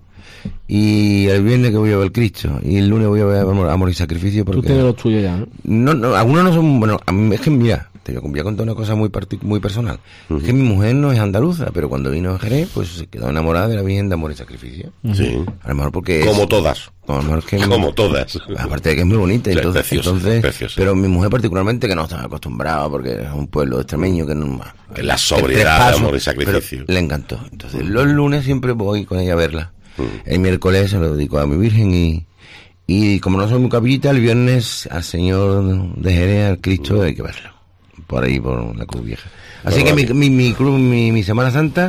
Y el viernes que voy a ver Cristo. Y el lunes voy a ver Amor, Amor y Sacrificio. Tú Porque tienes los tuyos ya, ¿no? no, no, algunos no son, bueno, a mí es que mira, te voy a contar una cosa muy partic- muy personal. Es que mi mujer no es andaluza, pero cuando vino a Jerez, pues se quedó enamorada de la Virgen de Amor y Sacrificio. Sí. A lo mejor porque es- Como todas. a lo mejor es que Como todas. aparte de que es muy bonita, Sí, entonces, preciosa, entonces preciosa. pero mi mujer particularmente, que no estaba acostumbrada porque es un pueblo extremeño que no, Que la tres sobriedad, pasos, amor y sacrificio. pero le encantó. Entonces los lunes siempre voy con ella a verla. El miércoles se lo dedico a mi Virgen y y como no soy muy capillita, el viernes al Señor de Jerez, al Cristo, hay que verlo por ahí, por la Cruz Vieja. Así Bueno, que mi, vale. mi, mi, club, mi, mi Semana Santa,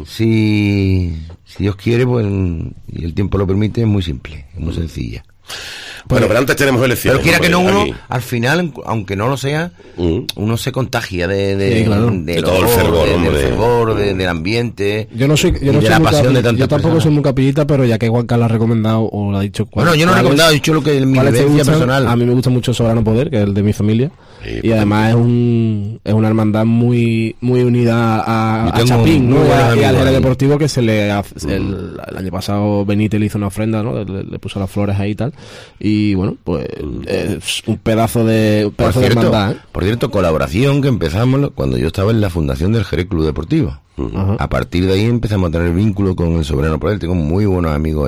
si, si Dios quiere, pues y el tiempo lo permite, es muy simple, es muy sencilla. Bueno, pero antes tenemos elecciones. Pero quiera que no, hombre, uno, aquí. al final, aunque no lo sea, Mm. uno se contagia de, de, Sí, claro. De todo el fervor, de- del hombre. fervor, de- del ambiente, Yo no soy, yo y no de soy la muy pasión de capi- tantas Yo tampoco personas. soy muy capillita, pero ya que Juan Carlos ha recomendado o lo ha dicho... Bueno, yo no he ¿cuáles- recomendado, he dicho lo que mi cuáles te vivencia gustan? personal. A mí me gusta mucho Soberano Poder, que es el de mi familia. Sí, y pues, además es un es una hermandad muy muy unida a, Yo a tengo Chapín, ¿no? muy Y, buenos a- y al amigos Jerez ahí. Deportivo, que se le hace- el, el año pasado Benítez le hizo una ofrenda, ¿no? Le, le puso las flores ahí y tal. Y bueno, pues es un pedazo de un Por pedazo de cierto, hermandad, ¿eh? por cierto, colaboración que empezamos cuando yo estaba en la fundación del Jerez Club Deportivo. Ajá. A partir de ahí empezamos a tener vínculo con el Soberano Poder. Tengo muy buenos amigos allí.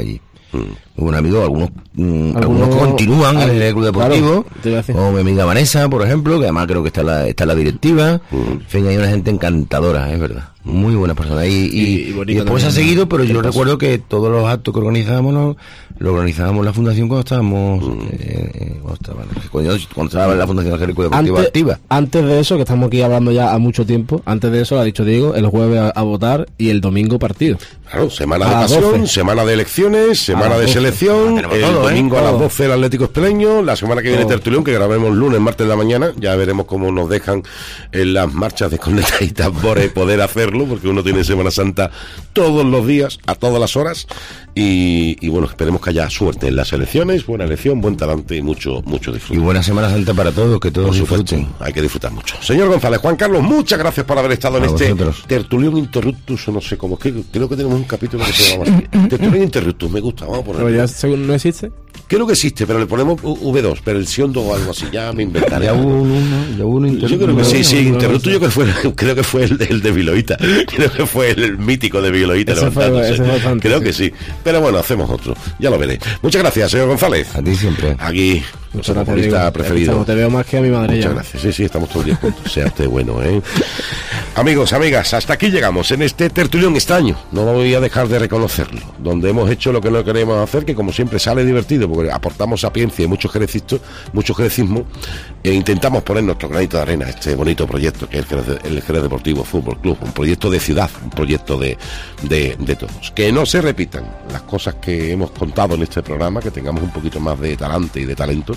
mm. muy buen amigo, algunos, mm, Algunos- algunos continúan ah, en el club claro, deportivo, te iba a decir. como mi amiga Vanessa, por ejemplo, que además creo que está en la, está en la directiva. En fin, hay una gente encantadora, es verdad. Muy buena persona. Y, y, Y- y y bonito después ha también, seguido, ¿no? pero ¿Qué yo pasa? recuerdo que todos los actos que organizábamos lo, lo organizábamos la fundación cuando estábamos, eh, cuando, estaba, cuando, yo- cuando estaba en la Fundación Angélico Deportiva Antes, Activa. antes de eso, que estamos aquí hablando ya a mucho tiempo, antes de eso, lo ha dicho Diego, el jueves a, a votar y el domingo partido. Claro, semana A de las pasión, doce. semana de elecciones, semana las de doce. selección, Ah, tenemos el todo, ¿eh? domingo a las Todo. doce el Atlético Espeleño, la semana que viene Todo. tertulión, que grabemos lunes, martes de la mañana, ya veremos cómo nos dejan en las marchas de cornetas y tambores poder hacerlo, porque uno tiene Semana Santa todos los días, a todas las horas, y, y bueno, esperemos que haya suerte en las elecciones, buena elección, buen talante y mucho, mucho Y disfrute. buena Semana Santa para todos, que todos Por supuesto, disfruten. hay que disfrutar mucho. Señor González, Juan Carlos, muchas gracias por haber estado en A este vosotros. Tertulión Interruptus, o no sé cómo, es que creo que tenemos un capítulo que se llama así. Tertulión Interruptus, me gusta, vamos a Pero ponerlo. ya según no existe. Creo que existe, pero le ponemos U- V dos, pero el Siondo o algo así, ya me inventaré. Ya hubo algo. uno, ya hubo uno Yo creo que interrupto. sí, sí, no, no, Interruptus no, yo creo que fue, creo que fue el, el de Viloita, creo que fue el mítico de Viloita Ese fue- levantándose. ese fue bastante, creo sí. que sí, pero bueno, hacemos otro, ya lo veré. Muchas gracias, señor González. A ti siempre. Aquí, Muchas nuestro gracias, futbolista Diego. preferido. No te veo más que a mi madre Muchas ya. gracias. Sí, sí, estamos todo el día juntos. Sea usted bueno, ¿eh? Amigos, amigas, hasta aquí llegamos en este tertulión extraño. No voy a dejar de reconocerlo. Donde hemos hecho lo que no queremos hacer, que como siempre sale divertido, porque aportamos sapiencia y mucho jerecismo, mucho jerecismo, e intentamos poner nuestro granito de arena a este bonito proyecto que es el Jerez, el Jerez Deportivo Fútbol Club. Un proyecto de ciudad, un proyecto de, de, de todos. Que no se repitan las cosas que hemos contado en este programa, que tengamos un poquito más de talante y de talento.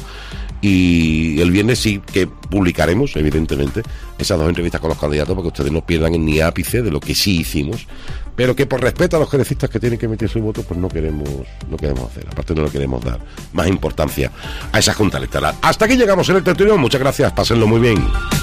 Y el viernes sí que publicaremos, evidentemente, esas dos entrevistas con los candidatos, porque ustedes no pierdan en ni ápice de lo que sí hicimos, pero que por respeto a los jerecistas que tienen que emitir su voto, pues no queremos, no queremos hacer. Aparte no le queremos dar más importancia a esa junta electoral. Hasta aquí llegamos en el tertulión. Muchas gracias, pásenlo muy bien.